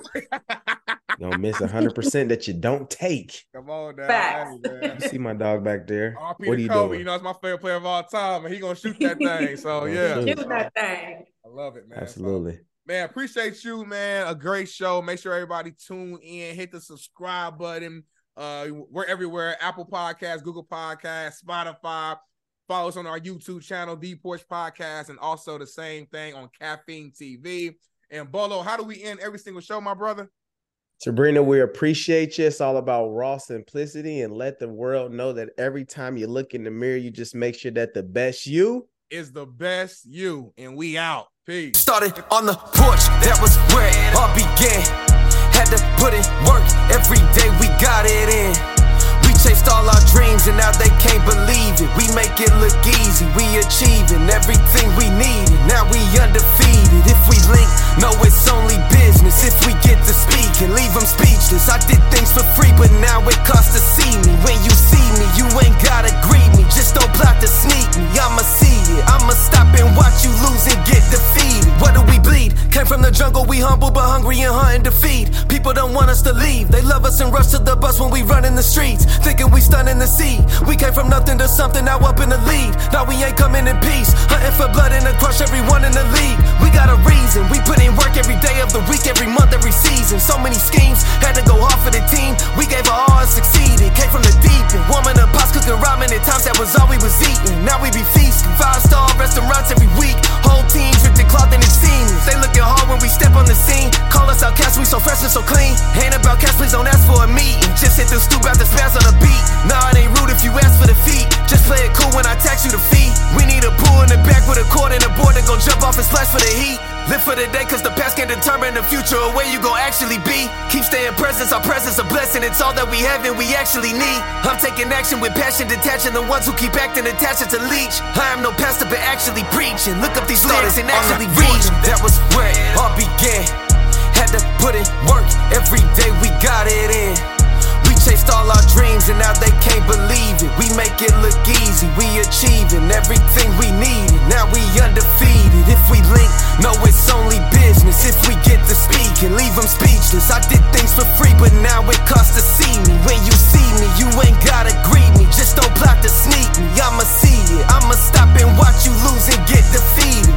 gonna miss 100% that you don't take. Come on, man. You see my dog back there. What are you doing? It's my favorite player of all time, and he gonna shoot that thing. So shoot that thing. I love it, man. Absolutely. So, man, appreciate you, man. A great show. Make sure everybody tune in. Hit the subscribe button. We're everywhere: Apple Podcasts, Google Podcasts, Spotify. Follow us on our YouTube channel, The Porch Podcast, and also the same thing on Caffeine TV. And Bolo, how do we end every single show, my brother? Sabrina, we appreciate you. It's all about raw simplicity, and let the world know that every time you look in the mirror, you just make sure that the best you is the best you. And we out. Peace. Started on the porch, that was where it all began. Had to put in work, every day we got it in. Chased all our dreams and now they can't believe it. We make it look easy, we achieving everything we needed. Now we undefeated. If we link, no, it's only business. If we get to speak and leave them speechless. I did things for free, but now it costs to see me. When you see me, you ain't gotta greet me. Just don't plot to sneak me. I'ma see it, I'ma stop and watch you lose and get defeated. What do we bleed? Came from the jungle, we humble but hungry and hunting to feed. People don't want us to leave. They love us and rush to the bus when we run in the streets. Thinking we stunning the sea. We came from nothing to something, now up in the lead. Now we ain't coming in peace. Hunting for blood and to crush everyone in the league. We got a reason. We put in work every day of the week, every month, every season. So many schemes, had to go hard for the team. We gave our all and succeeded. Came from the deep end, warming up pots, cooking ramen. At times that was all we was eating. Now we be feasting. 5-star restaurants every week. Whole team dripped in cloth and it's seamless. They looking hard when we step on the scene. Call us outcasts, we so fresh and so clean. Ain't about cash, please don't ask for a meeting. Just hit the stoop out the spaz on the beat. Nah, it ain't rude if you ask for the feet. Just play it cool when I tax you the fee. We need a pool in the back with a cord and a board to go jump off and splash for the heat. Live for the day cause the past can determine the future of where you gon' actually be. Keep staying present, our presence a blessing. It's all that we have and we actually need. I'm taking action with passion, detaching the ones who keep acting attached to leech. I am no pastor but actually preaching. Look up these lyrics and actually read them. That was where it all began. Had to put in work, every day we got it in. Chased all our dreams and now they can't believe it. We make it look easy, we achieving everything we needed. Now we undefeated. If we link, no, it's only business. If we get to speak and leave them speechless. I did things for free, but now it costs to see me. When you see me, you ain't gotta greet me. Just don't plot to sneak me. I'ma see it, I'ma stop and watch you lose and get defeated.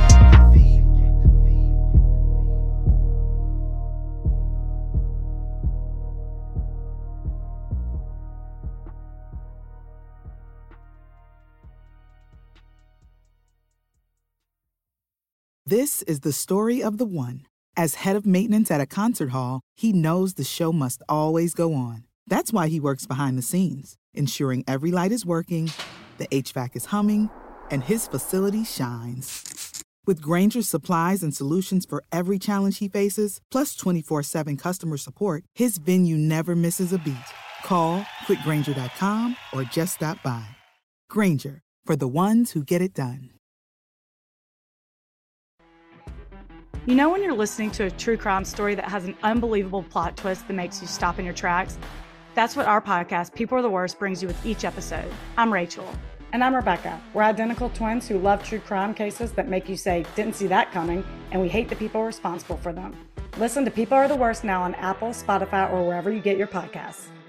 This is the story of the one. As head of maintenance at a concert hall, he knows the show must always go on. That's why he works behind the scenes, ensuring every light is working, the HVAC is humming, and his facility shines. With Grainger's supplies and solutions for every challenge he faces, plus 24/7 customer support, his venue never misses a beat. Call quickgrainger.com or just stop by. Grainger, for the ones who get it done. You know when you're listening to a true crime story that has an unbelievable plot twist that makes you stop in your tracks? That's what our podcast, People Are the Worst, brings you with each episode. I'm Rachel. And I'm Rebecca. We're identical twins who love true crime cases that make you say, didn't see that coming, and we hate the people responsible for them. Listen to People Are the Worst now on Apple, Spotify, or wherever you get your podcasts.